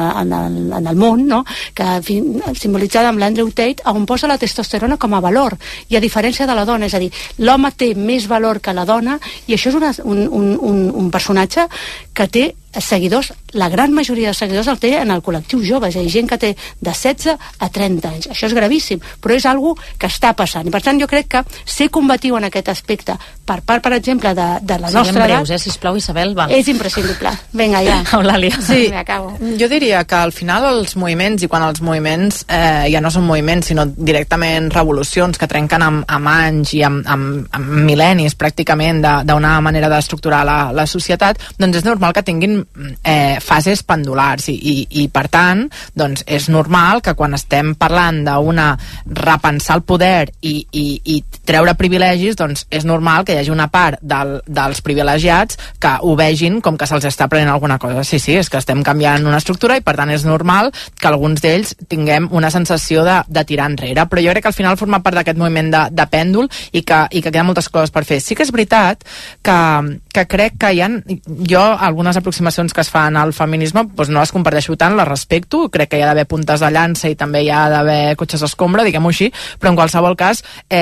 en el món, no? Que simbolitzada amb l'Andrew Tate, on posa la testosterona com a valor, i a diferència de la dona, és a dir, l'home té més valor que la dona, i això és un personatge que té seguidors, la gran majoria de seguidors el té en el col·lectiu jove, és a dir, gent que té de 16 a 30 anys. Això és gravíssim, però és algo que està passant, i per tant jo crec que ser combatiu en aquest aspecte per part, per exemple, de la nostra breus, sisplau, Isabel, va. És imprescindible. Vinga, ja. Eulàlia. Sí, jo diria que al final els moviments, i quan els moviments ja no són moviments, sinó directament revolucions que trenquen amb anys i amb mil·lennis pràcticament d'una manera d'estructurar la societat, doncs és normal que tinguin fases pendulars i per tant doncs és normal que quan estem parlant d'una repensar el poder i treure privilegis, doncs és normal que hi hagi una part dels privilegiats que ho vegin com que se'ls està prenent alguna cosa. Sí, és que estem canviant una estructura i per tant és normal que alguns d'ells tinguem una sensació de tirar enrere, però jo crec que al final forma part d'aquest moviment de pèndol i que queden moltes coses per fer. Sí que és veritat que crec que hi ha algunes aproximacions que es fan al feminisme, doncs no les comparteixo tant, les respecto, crec que hi ha d'haver puntes de llança i també hi ha d'haver cotxes d'escombra, diguem-ho així, però en qualsevol cas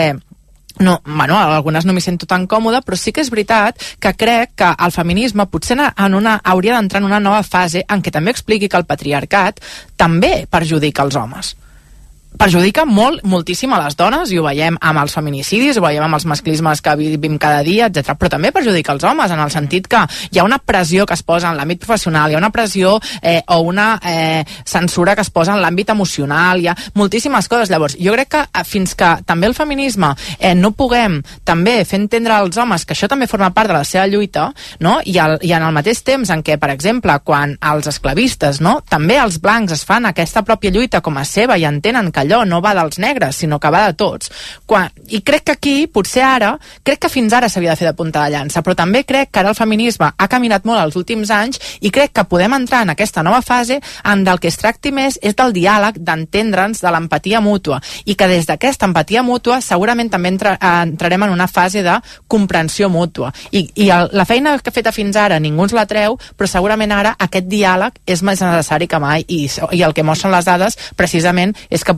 algunes no m'hi sento tan còmoda, però sí que és veritat que crec que el feminisme potser hauria d'entrar en una nova fase en què també expliqui que el patriarcat també perjudica els homes. Perjudica moltíssim a les dones, i ho veiem amb els feminicidis, ho veiem amb els masclismes que vivim cada dia, etc. Però també perjudica els homes, en el sentit que hi ha una pressió que es posa en l'àmbit professional, hi ha una pressió o una censura que es posa en l'àmbit emocional, hi ha moltíssimes coses. Llavors, jo crec que fins que també el feminisme no puguem també fer entendre als homes que això també forma part de la seva lluita, no? I en el mateix temps en què, per exemple, quan els esclavistes, no? També els blancs es fan aquesta pròpia lluita com a seva i entenen que allò no va dels negres, sinó que va de tots. I crec que aquí, potser ara, crec que fins ara s'havia de fer de punta de llança, però també crec que ara el feminisme ha caminat molt els últims anys i crec que podem entrar en aquesta nova fase en del que es tracti més és del diàleg, d'entendre'ns, de l'empatia mútua, i que des d'aquesta empatia mútua segurament també entrarem en una fase de comprensió mútua. I la feina que ha feta fins ara ningú ens la treu, però segurament ara aquest diàleg és més necessari que mai, i el que mostren les dades precisament és que potser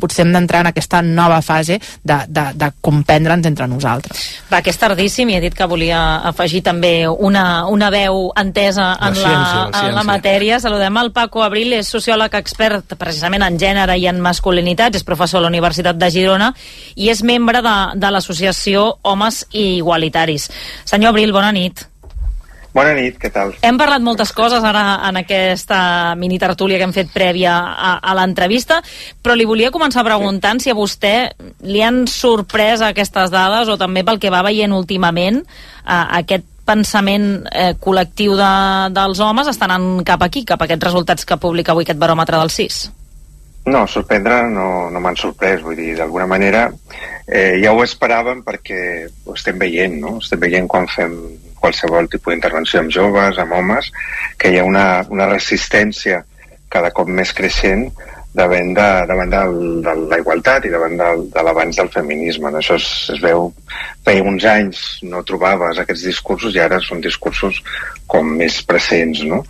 potser hem d'entrar en aquesta nova fase de comprendre'ns entre nosaltres. Va, que és tardíssim, i he dit que volia afegir també una veu entesa en la matèria. Saludem el Paco Abril, és sociòleg expert precisament en gènere i en masculinitats, és professor a la Universitat de Girona i és membre de l'associació Homes Igualitaris. Senyor Abril, bona nit. Bona nit, què tal? Hem parlat moltes coses ara en aquesta mini tertúlia que hem fet prèvia a l'entrevista, però li volia començar preguntant si a vostè li han sorprès aquestes dades o també pel que va veient últimament aquest pensament col·lectiu dels homes està anant cap aquí, cap a aquests resultats que publica avui aquest baròmetre del CIS. No, sorprendre no m'han sorprès, vull dir, d'alguna manera ja ho esperàvem perquè ho estem veient, no? Estem veient quan fem qualsevol tipus d'intervenció amb joves, amb homes, que hi ha una resistència cada cop més creixent davant de la igualtat i davant de l'avanç del feminisme. Això es veu, feia uns anys no trobaves aquests discursos i ara són discursos com més presents, no?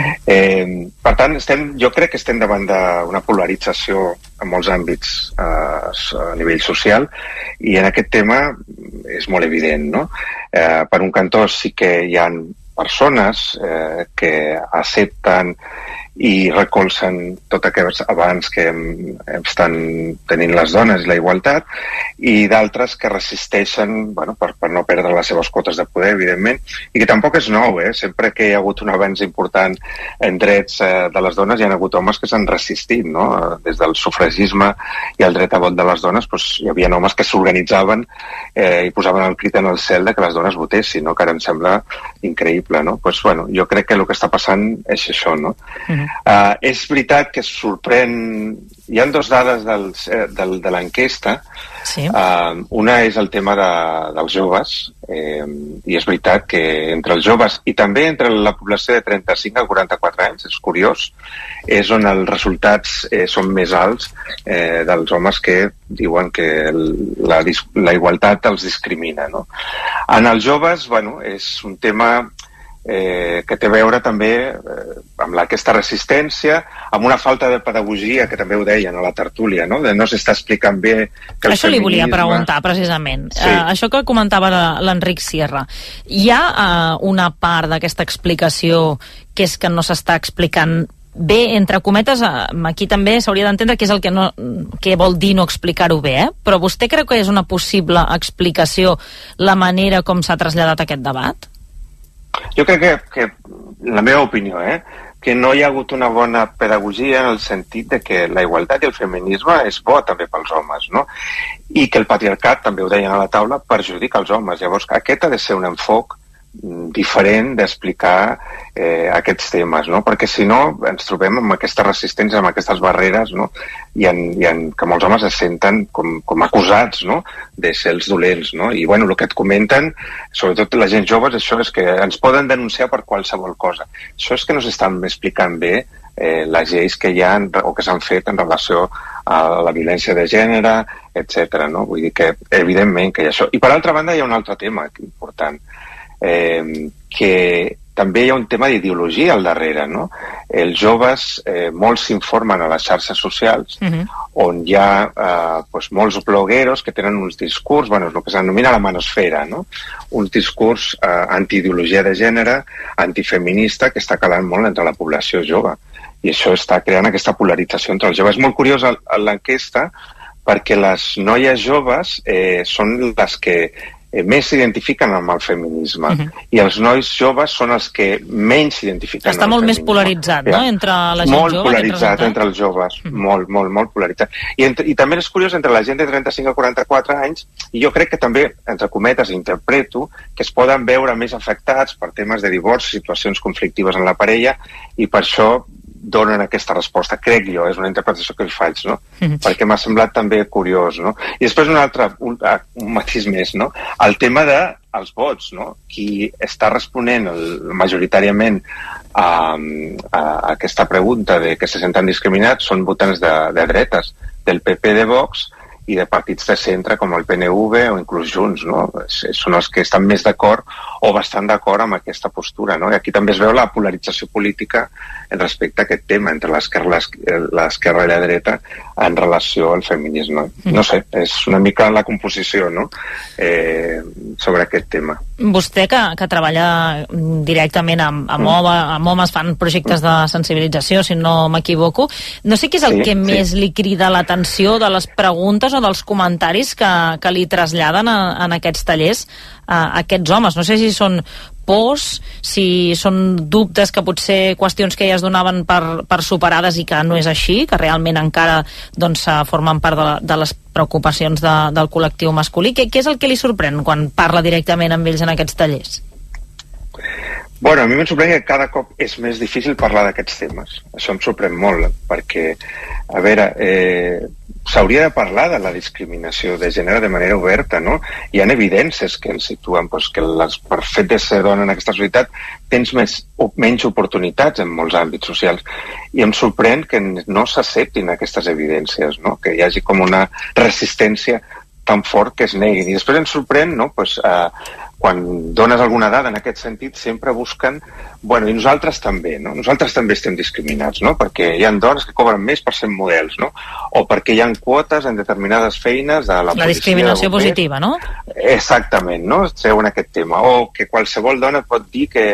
Per tant, jo crec que estem davant d'una polarització en molts àmbits a nivell social i en aquest tema és molt evident, no? Per un cantó sí que hi ha persones que accepten i recolzen tot aquests avanç que estan tenint les dones i la igualtat, i d'altres que resisteixen per no perdre les seves quotes de poder, evidentment, i que tampoc és nou, sempre que hi ha hagut un avanç important en drets de les dones hi ha hagut homes que s'han resistit, no? Des del sufragisme i el dret a vot de les dones hi havia homes que s'organitzaven i posaven el crit en el cel de que les dones votessin, no? Que ara em sembla increïble, no? Jo crec que el que està passant és això, no? És veritat que sorprèn. Hi ha dues dades de l'enquesta. Sí. Una és el tema dels joves, i és veritat que entre els joves i també entre la població de 35 a 44 anys, és curiós, és on els resultats són més alts dels homes que diuen que la igualtat els discrimina, no? En els joves, és un tema que té a veure també amb aquesta resistència, amb una falta de pedagogia, que també ho deien a la tertúlia, no? No s'està explicant bé que el Això li volia feminisme... preguntar, precisament. Sí. Això que comentava l'Enric Sierra. Hi ha una part d'aquesta explicació que és que no s'està explicant bé, entre cometes, aquí també s'hauria d'entendre què és el que vol dir no explicar-ho bé, però vostè creu que és una possible explicació la manera com s'ha traslladat aquest debat? Jo crec que la meva opinió, que no hi ha hagut una bona pedagogia en el sentit de que la igualtat i el feminisme és bo també pels homes, no? I que el patriarcat, també ho deien a la taula, perjudica els homes. Llavors, aquest ha de ser un enfoc diferent d'explicar aquests temes, no? Perquè si no ens trobem amb aquesta resistència, amb aquestes barreres, no? I que molts homes es senten com acusats, no? De ser els dolents, no? I el que et comenten, sobretot la gent jove, això és que ens poden denunciar per qualsevol cosa. Això és que no s'estan explicant bé les lleis que hi ha o que s'han fet en relació a la violència de gènere, etc. No? Vull dir que evidentment que hi ha això. I per altra banda hi ha un altre tema important, que també hi ha un tema d'ideologia al darrere, no? Els joves molts s'informen a les xarxes socials, on hi ha molts blogueros que tenen uns discurs, el que s'anomena la manosfera, no? Un discurs antiideologia de gènere, antifeminista, que està calant molt entre la població jove, i això està creant aquesta polarització entre els joves. És molt curiós l'enquesta perquè les noies joves són les que més s'identifiquen amb el feminisme, i els nois joves són els que menys s'identifiquen amb el feminisme. Està molt més polaritzat, no?, entre la gent jove. Molt polaritzat entre els joves, molt polaritzat. I també és curiós entre la gent de 35 a 44 anys, i jo crec que també, entre cometes, interpreto que es poden veure més afectats per temes de divorci, situacions conflictives en la parella, i per això donen aquesta resposta, crec jo, és una interpretació que faig, no? Perquè m'ha semblat també curiós, no? I després un matís més, no? El tema dels vots, no? Qui està responent majoritàriament a aquesta pregunta de que se senten discriminats són votants de dretes, del PP, de Vox i de partits de centre com el PNV o inclús Junts, no? Són els que estan més d'acord o bastant d'acord amb aquesta postura, no? I aquí també es veu la polarització política respecte a aquest tema entre l'esquerra i la dreta en relació al feminisme. No sé, és una mica la composició, no? Sobre aquest tema. Vostè que treballa directament amb homes, fan projectes de sensibilització, si no m'equivoco, no sé què és el que més li crida l'atenció de les preguntes o dels comentaris que li traslladen en aquests tallers a aquests homes. No sé si són pors, si són dubtes, que potser qüestions que ja es donaven per superades i que no és així, que realment encara formen part de les preocupacions del col·lectiu masculí. Què és el que li sorprèn quan parla directament amb ells en aquests tallers? Bueno, a mi em sorprèn que cada cop és més difícil parlar d'aquests temes. Això em sorprèn molt, perquè, a veure, s'hauria de parlar de la discriminació de gènere de manera oberta, no? Hi ha evidències que ens situen que per fet de ser dona en aquesta societat tens menys oportunitats en molts àmbits socials. I em sorprèn que no s'acceptin aquestes evidències, no? Que hi hagi com una resistència tan fort que es neguin. I després ens sorprèn, no? Quan dones alguna dada en aquest sentit, sempre busquen, bueno, i nosaltres també, no? Nosaltres també estem discriminats, no? Perquè hi ha dones que cobren més per ser models, no? O perquè hi ha quotes en determinades feines de la policia. La discriminació positiva, no? Exactament, no? Treuen aquest tema. O que qualsevol dona pot dir que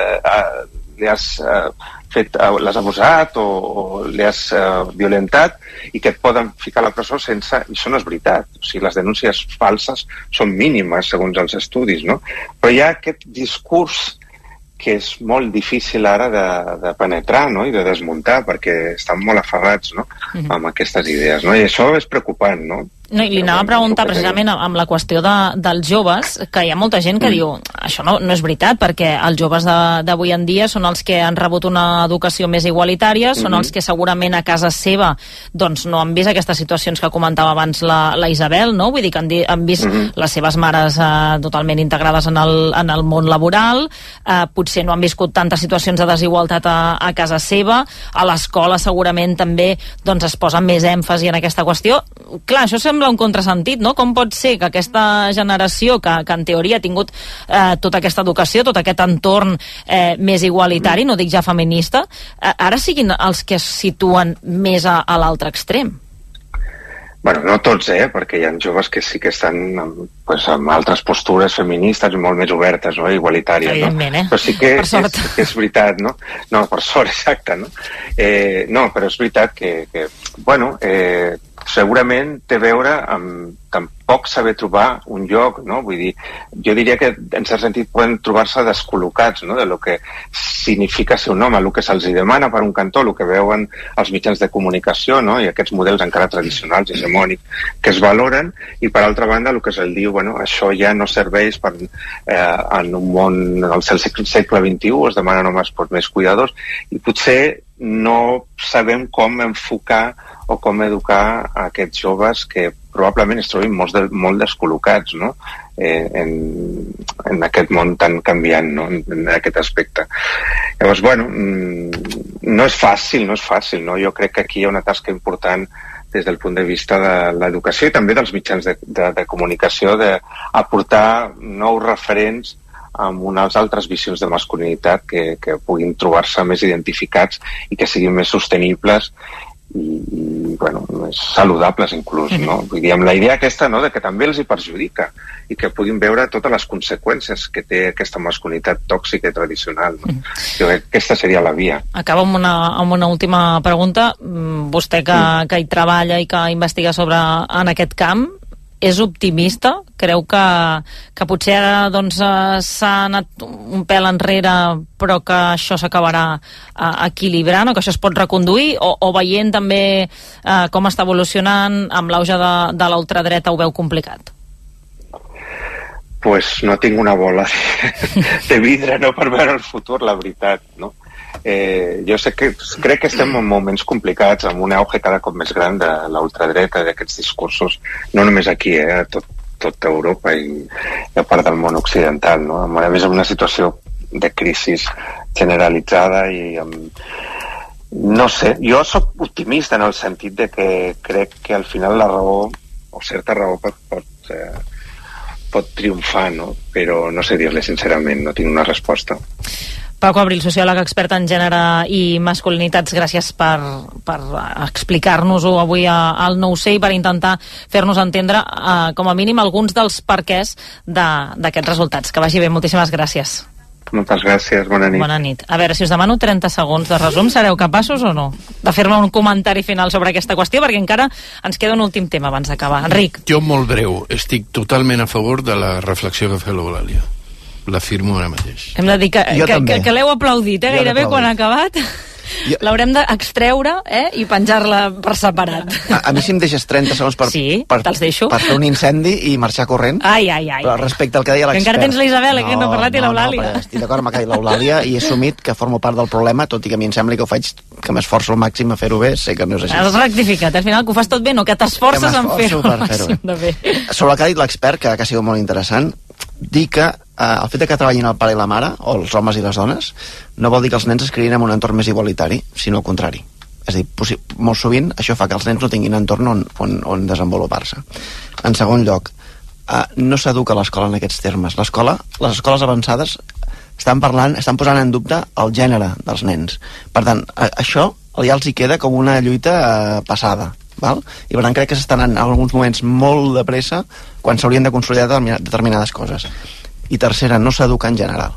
li has l'has abusat o li has violentat i que et poden ficar a la presó sense... I això no és veritat. O sigui, les denúncies falses són mínimes, segons els estudis, no? Però hi ha aquest discurs que és molt difícil ara de penetrar, no? I de desmuntar, perquè estan molt aferrats, no? Amb aquestes idees, no? I això és preocupant, no? No, i li anava a preguntar precisament amb la qüestió dels joves, que hi ha molta gent que diu això no és veritat, perquè els joves d'avui en dia són els que han rebut una educació més igualitària, són els que segurament a casa seva doncs no han vist aquestes situacions que comentava abans la Isabel, no? Vull dir que han vist les seves mares totalment integrades en el món laboral, potser no han viscut tantes situacions de desigualtat a casa seva, a l'escola segurament també doncs es posa més èmfasi en aquesta qüestió. Clar, això sembla un contrasentit, no? Com pot ser que aquesta generació que en teoria ha tingut tota aquesta educació, tot aquest entorn més igualitari, no dic ja feminista, ara siguin els que es situen més a l'altre extrem? Bueno, no tots, perquè hi ha joves que sí que estan amb altres postures feministes molt més obertes, no? Igualitàries, no? Però sí que és veritat, no? No, per sort, exacte, no? No, però és veritat que bueno, segurament té a veure amb tampoc saber trobar un lloc, no? Vull dir, jo diria que en cert sentit poden trobar-se descol·locats, no? De lo que significa ser un home, el que se'ls demana per un cantó, el que veuen els mitjans de comunicació, no? I aquests models encara tradicionals, hegemònics, que es valoren, i per altra banda el que se'l diu, bueno, això ja no serveix per en un món al segle XXI, es demanen homes més cuidadors, i potser no sabem com enfocar o com educar a aquests joves que probablement es trobin molt descol·locats, no? En aquest món tan canviant, no? En aquest aspecte. Llavors, bueno, no és fàcil, no? Jo crec que aquí hi ha una tasca important des del punt de vista de l'educació i també dels mitjans de comunicació, d'aportar nous referents amb unes altres visions de masculinitat que puguin trobar-se més identificats i que siguin més sostenibles i bueno, més saludables inclús, no? Vull dir, amb la idea aquesta, no?, de que també els hi perjudica i que puguin veure totes les conseqüències que té aquesta masculinitat tòxica i tradicional, no? Jo crec que aquesta seria la via. Acabo amb una última pregunta. Vostè que hi treballa i que investiga en aquest camp, és optimista? Creu que potser ara doncs, s'ha anat un pèl enrere però que això s'acabarà equilibrant o que això es pot reconduir o veient també com està evolucionant amb l'auge de l'ultradreta ho veu complicat? Pues no tinc una bola de vidre, no, per veure el futur, la veritat, no? Jo crec que estem en moments complicats, amb un auge cada cop més gran de l'ultradreta, d'aquests discursos, no només aquí, a tot Europa i a part del món occidental, no? A més, en una situació de crisi generalitzada i no sé, jo sóc optimista en el sentit de que crec que al final la raó o certa raó pot triomfar, no? Però no sé dir-li sincerament, no tinc una resposta. Paco Abril, sociòleg expert en gènere i masculinitats, gràcies per explicar-nos-ho avui al 9C i per intentar fer-nos entendre, com a mínim, alguns dels perquès d'aquests resultats. Que vagi bé, moltíssimes gràcies. Moltes gràcies, bona nit. Bona nit. A veure, si us demano 30 segons de resum, sereu capaços o no de fer-me un comentari final sobre aquesta qüestió, perquè encara ens queda un últim tema abans d'acabar. Enric. Jo molt breu, estic totalment a favor de la reflexió que fa l'Eulàlia. L'afirmo ara mateix. Hem de dir que l'heu aplaudit, gairebé quan ha acabat. L'haurem d'extreure i penjar-la per separat. A mi si em deixes 30 segons per fer un incendi i marxar corrent. Ai. Però respecte al que deia l'expert... Que encara tens la Isabel, que no ha parlat, i l'Eulàlia. No, estic d'acord amb el que ha dit l'Eulàlia i he assumit que formo part del problema, tot i que a mi em sembla que ho faig, que m'esforço al màxim a fer-ho bé, sé que no és així. Has rectificat, al final que ho fas tot bé, no que t'esforces en fer-ho bé. Sobre el que ha dit l'expert, que ha sigut molt interessant, dir que el fet que treballin el pare i la mare, o els homes i les dones, no vol dir que els nens es criïn en un entorn més igualitari, sinó al contrari. És a dir, molt sovint això fa que els nens no tinguin entorn on desenvolupar-se. En segon lloc, no s'educa a l'escola en aquests termes. Les escoles avançades estan posant en dubte el gènere dels nens. Per tant, això ja els hi queda com una lluita passada. Val? I per tant crec que s'estan en alguns moments molt de pressa quan s'haurien de consolidar determinades coses. I tercera, no s'educa en general.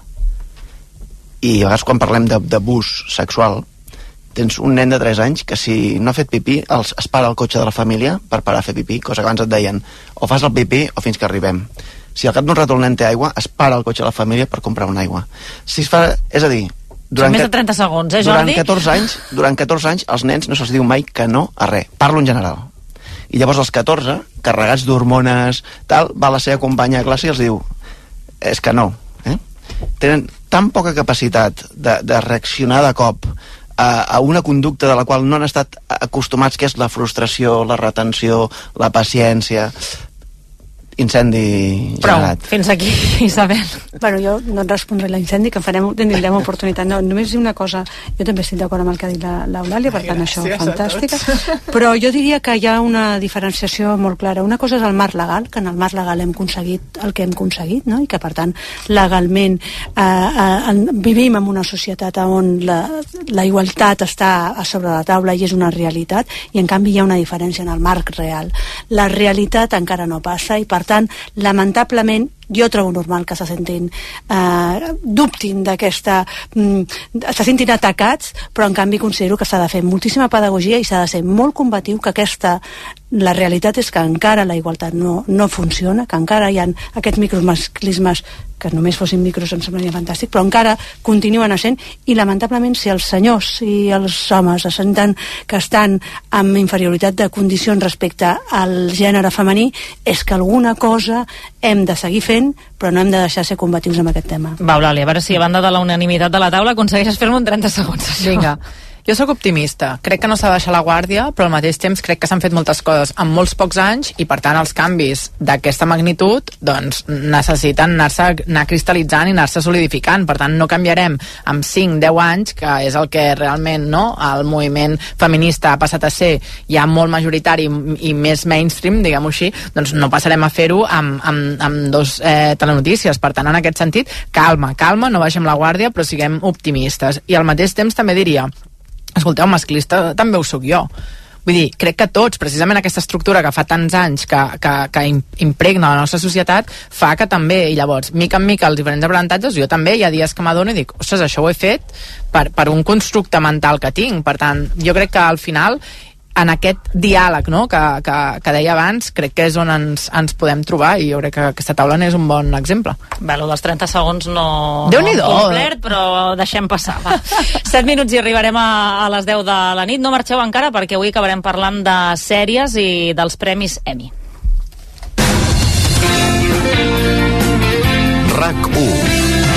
I a vegades quan parlem d'abús sexual, tens un nen de 3 anys que si no ha fet pipí es para el cotxe de la família per parar a fer pipí, cosa que abans et deien o fas el pipí o fins que arribem. Si al cap d'un rato el nen té aigua, es para el cotxe de la família per comprar una aigua. És a dir, són més de 30 segons, Jordi? Durant 14 anys els nens no se'ls diu mai que no a res. Parlo en general. I llavors als 14, carregats d'hormones, va la seva companya a classe i els diu és que no. Tenen tan poca capacitat de reaccionar de cop a una conducta de la qual no han estat acostumats, que és la frustració, la retenció, la paciència... Incendi generat. Prou, fins aquí, Isabel. Bueno, jo no et respondré l'incendi, que tindrem oportunitat. No, només dir una cosa, jo també estic d'acord amb el que ha dit l'Eulàlia, per tant, això fantàstica. Però jo diria que hi ha una diferenciació molt clara. Una cosa és el marc legal, que en el marc legal hem aconseguit el que hem aconseguit, no? I que, per tant, legalment vivim en una societat on la igualtat està a sobre la taula i és una realitat, i en canvi hi ha una diferència en el marc real. La realitat encara no passa i, per tant, lamentablement, jo trobo normal que se sentin dubtin d'aquesta se sentin atacats, però en canvi considero que s'ha de fer moltíssima pedagogia i s'ha de ser molt combatiu, que la realitat és que encara la igualtat no funciona, que encara hi ha aquests micromasclismes, que només fossin micros em semblaria fantàstic, però encara continuen essent, i lamentablement si els senyors i els homes se senten que estan amb inferioritat de condicions respecte al gènere femení, és que alguna cosa hem de seguir fent, però no hem de deixar ser combatius amb aquest tema. Va, Eulàlia, a veure si a banda de la unanimitat de la taula aconsegueixes fer-me en 30 segons. Vinga. Jo sóc optimista, crec que no s'ha de baixar la guàrdia, però al mateix temps crec que s'han fet moltes coses en molts pocs anys i per tant els canvis d'aquesta magnitud doncs necessiten anar cristal·litzant i anar-se solidificant, per tant no canviarem amb 5-10 anys, que és el que realment el moviment feminista ha passat a ser ja molt majoritari i més mainstream, diguem-ho així, doncs no passarem a fer-ho amb 2 telenotícies. Per tant, en aquest sentit, calma, no baixem la guàrdia, però siguem optimistes. I al mateix temps també diria, escolteu, masclista també ho soc jo. Vull dir, crec que tots, precisament aquesta estructura que fa tants anys que impregna la nostra societat, fa que també, i llavors, mica en mica, els diferents aprenentatges, jo també hi ha dies que m'adono i dic, ostres, això ho he fet per un constructe mental que tinc. Per tant, jo crec que al final en aquest diàleg, no?, que deia abans, crec que és on ens podem trobar, i jo crec que aquesta taula n'és un bon exemple. Bé, el dels 30 segons no complert, però deixem passar. Va. 7 minuts i arribarem a les 10 de la nit. No marxeu encara, perquè avui acabarem parlant de sèries i dels premis Emmy. RAC1.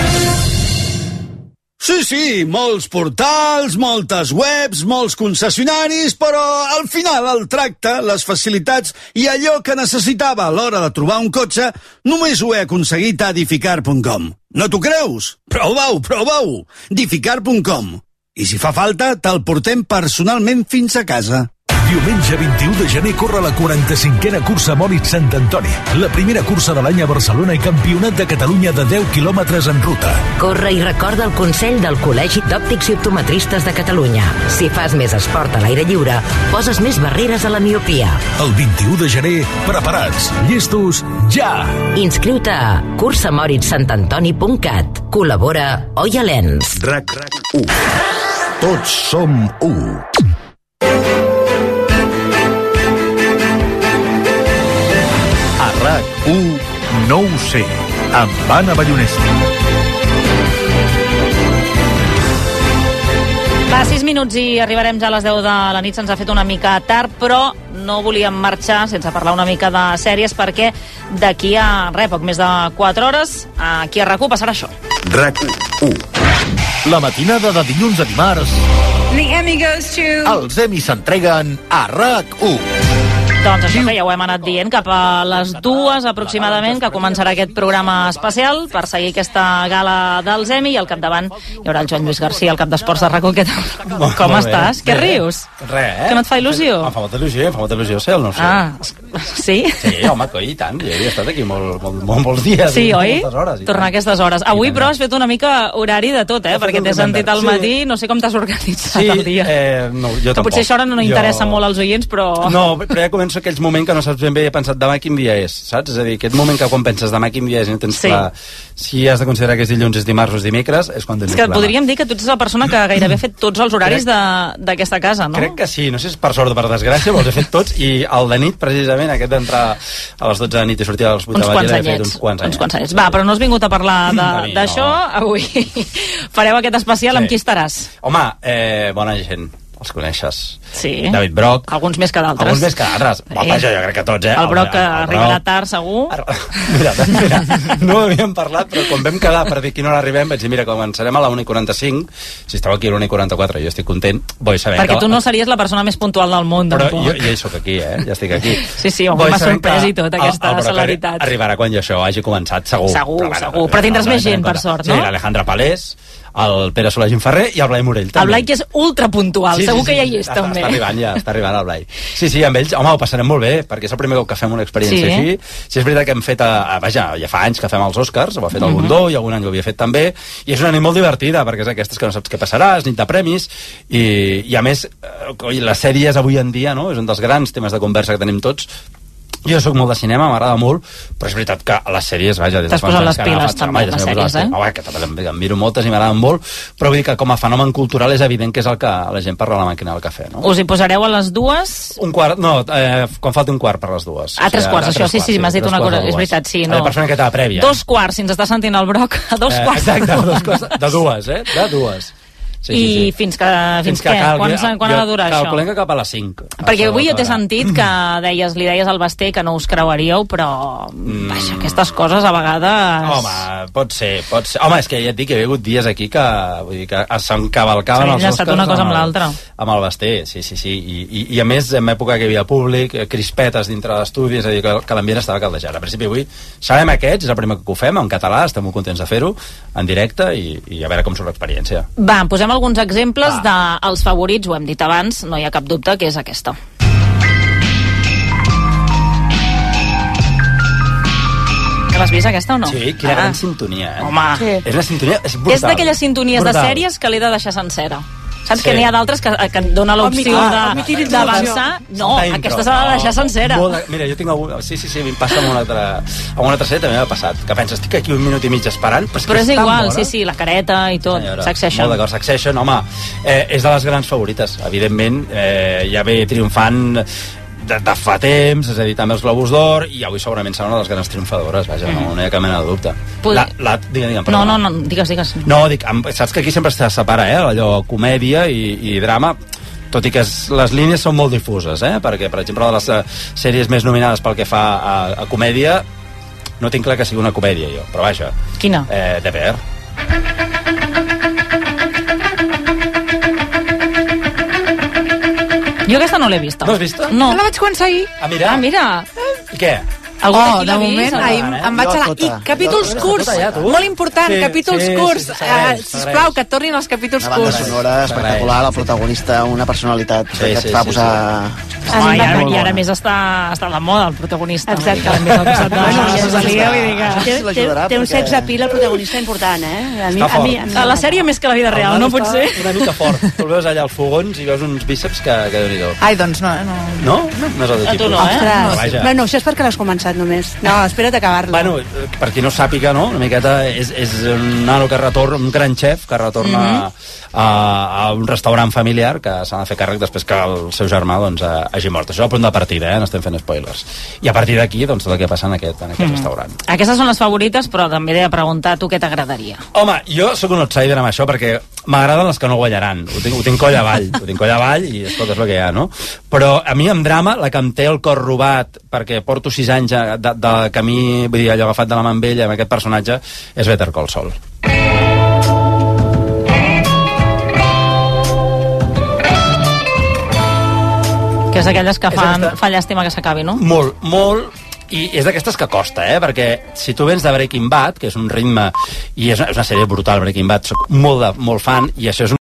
Sí, molts portals, moltes webs, molts concessionaris, però al final el tracte, les facilitats i allò que necessitava a l'hora de trobar un cotxe només ho he aconseguit a Edificar.com. No t'ho creus? Prova-ho! Edificar.com. I si fa falta, te'l portem personalment fins a casa. Diumenge 21 de gener corre la 45a cursa Mòrit Sant Antoni, la primera cursa de l'any a Barcelona i campionat de Catalunya de 10 quilòmetres en ruta. Corre i recorda el consell del Col·legi d'Òptics i Optometristes de Catalunya. Si fas més esport a l'aire lliure, poses més barreres a la miopia. El 21 de gener, preparats, llestos, ja! Inscriu-te a cursamoritSantantoni.cat. Col·labora Oia Lens. RAC1. Tots som u. A RAC1, no ho sé, amb Anna Ballonesta. Va, 6 minuts i arribarem ja a les 10 de la nit. Se'ns ha fet una mica tard, però no volíem marxar sense parlar una mica de sèries, perquè d'aquí a poc més de 4 hores, aquí a RAC1 passarà això. RAC1. La matinada de dilluns a dimarts. The Emmy goes to... Els Emmy s'entreguen a RAC1. Doncs això, que ja ho hem anat dient, cap a les 2 aproximadament, que començarà aquest programa especial per seguir aquesta gala dels Emmy, i al capdavant hi haurà el Joan Lluís García, el cap d'esports de RAC1. Què tal? Com estàs? Què rius? Res, Que no et fa il·lusió? Em fa molta il·lusió ser el no sé. Sí? Sí, home, coi, i tant. Jo havia estat aquí molts dies. Sí, oi? Moltes hores. Tornar a aquestes hores. Avui, però, has fet una mica horari de tot, perquè t'he sentit al matí, no sé com t'has organitzat el dia. No, jo tampoc. Potser això ara no interessa molt als oients, però... No, però ja començo aquells moments que no saps ben bé, he pensat demà quin dia és, saps? És a dir, aquest moment que quan penses demà quin dia és i no tens clar si has de considerar que és dilluns, és dimarts o és dimecres, és quan tens És que podríem dir que tu ets la persona que gairebé ha fet tots els horaris d'aquesta casa, no? Crec que sí, no sé si és per sort o per desgràcia, però els he fet tots, i el de nit, precisament, aquest d'entrar a les 12 de nit i sortir a les 8 de la nit, he fet uns quants anyets. Va, però no has vingut a parlar d'això, avui fareu aquest especial, amb qui estaràs? Home, bona gent, els coneixes. Sí. David Brock. Alguns més que d'altres. Alguns més que d'altres. Vaja, jo crec que tots, El Brock arribarà tard, segur. Mira, no havíem parlat, però quan vam quedar per dir quina hora arribem, vaig dir, mira, començarem a la 1:45, si esteu aquí a la 1:44, jo estic content. Perquè tu no series la persona més puntual del món, però tampoc. jo ja hi soc aquí, ja estic aquí. Sí, m'ha sorprès i tot, aquesta celeritat. Arribarà quan jo això hagi començat, segur. Segur, però tindràs més gent, per sort, no? Sí, l'Alejandra Palés, el Pere Solà Gimferrer i el Blai Morell, també. El Blai, que és ultra puntual, segur que ja hi és, també. Està arribant el Blai. Sí, amb ells, home, ho passarem molt bé, perquè és el primer cop que fem una experiència així. Sí, és veritat que hem fet, vaja, ja fa anys que fem els Oscars, ho ha fet el Bundó, i algun any ho havia fet també, i és una nit molt divertida, perquè és aquestes que no saps què passarà, és nit de premis, i a més, les sèries avui en dia, no?, és un dels grans temes de conversa que tenim tots. Jo soc molt de cinema, m'agrada molt, però és veritat que a les sèries, vaja... T'has posat les piles també, les sèries, Home, que també em miro moltes i m'agraden molt, però vull dir que com a fenomen cultural és evident que és el que la gent parla a la màquina del cafè, no? Us hi posareu a les 2? Un quart, no, quan falti un quart per les 2. A 3 quarts, això, sí, m'has dit una cosa, és veritat, sí, no. Per fer una miqueta prèvia. 2 quarts, si ens està sentint el Broc, a 2 quarts. Exacte, 2 quarts, de 2, de 2. I fins què? Quan ha de durar això? Calculem que cap a les 5. Perquè avui jo t'he sentit que li deies al Basté que no us creuaríeu, però vaja, aquestes coses a vegades... Home, pot ser. Home, és que ja et dic que he hagut dies aquí que s'encavalcaven els Oscars una cosa amb l'altra. Amb el Basté, sí. I a més, en època que hi havia públic, crispetes dintre d'estudi, és a dir, que l'ambient estava caldejat. A principi avui serem aquests, és el primer que ho fem, en català, estem molt contents de fer-ho, en directe, i a veure com surt l'experiència. Va, posem alguns exemples dels favorits, ho hem dit abans, no hi ha cap dubte, que és aquesta. L'has vist, aquesta, o no? Sí, quina gran sintonia, Home, és una sintonia, és brutal. És d'aquelles sintonies de sèries que l'he de deixar sencera. Saps que n'hi ha d'altres que et dona l'opció d'avançar? No, aquesta s'ha de deixar sencera. Mira, jo tinc alguna... Sí, em passa amb una altra sèrie, també m'ha passat. Que penses, estic aquí 1 minut i mig esperant, però és igual, sí, la careta i tot. Succession. Molt d'acord, Succession, home, és de les grans favorites, evidentment. Ja ve triomfant de fa temps, és a dir, també els Globus d'Or, i avui segurament serà una de les grans triomfadores, vaja, no hi ha cap mena de dubte. Digue'm, no, digues. No, dic, saps que aquí sempre se separa, allò comèdia i drama, tot i que les línies són molt difuses, perquè, per exemple, de les sèries més nominades pel que fa a comèdia, no tinc clar que sigui una comèdia, jo, però vaja. Quina? The Bear. Jo aquesta no l'he vista. No l'has vista? No. La vaig començar ahir. Mira. Mira. I què? De moment, ahir em vaig anar. I capítols curts, molt important, capítols curts. Sisplau, que tornin els capítols curts. Una banda sonora espectacular, el protagonista, una personalitat que et fa posar... I ara més està de moda el protagonista. Exacte. Té un sex appeal el protagonista important, A la sèrie més que a la vida real, no pot ser? Una mica fort. Tu el veus allà als fogons i veus uns bíceps que déu-n'hi-do. Ai, doncs no. No? No és el de tipus. A tu no, no, això és perquè l'has començat només. No, espera't acabar-lo. Bueno, per qui no sàpiga, no? Una miqueta és un nano que retorna, un gran xef que retorna a un restaurant familiar que s'ha de fer càrrec després que el seu germà hagi mort. Això és el punt de partida, no estem fent spoilers. I a partir d'aquí, doncs, tot el que passa en aquest restaurant. Aquestes són les favorites, però també he de preguntar tu què t'agradaria. Home, jo sóc un outsider amb això perquè m'agraden les que no guanyaran. Ho tinc coll avall i escolta, és el que hi ha, no? Però a mi en drama, la que em té el cor robat perquè porto 6 anys de camí, vull dir, allò agafat de la mà amb ella, amb aquest personatge, és Better Call Saul. Que és d'aquelles que fa llàstima que s'acabi, no? Molt, i és d'aquestes que costa, perquè si tu vens de Breaking Bad, que és un ritme, i és una sèrie brutal, Breaking Bad, soc molt fan, i això és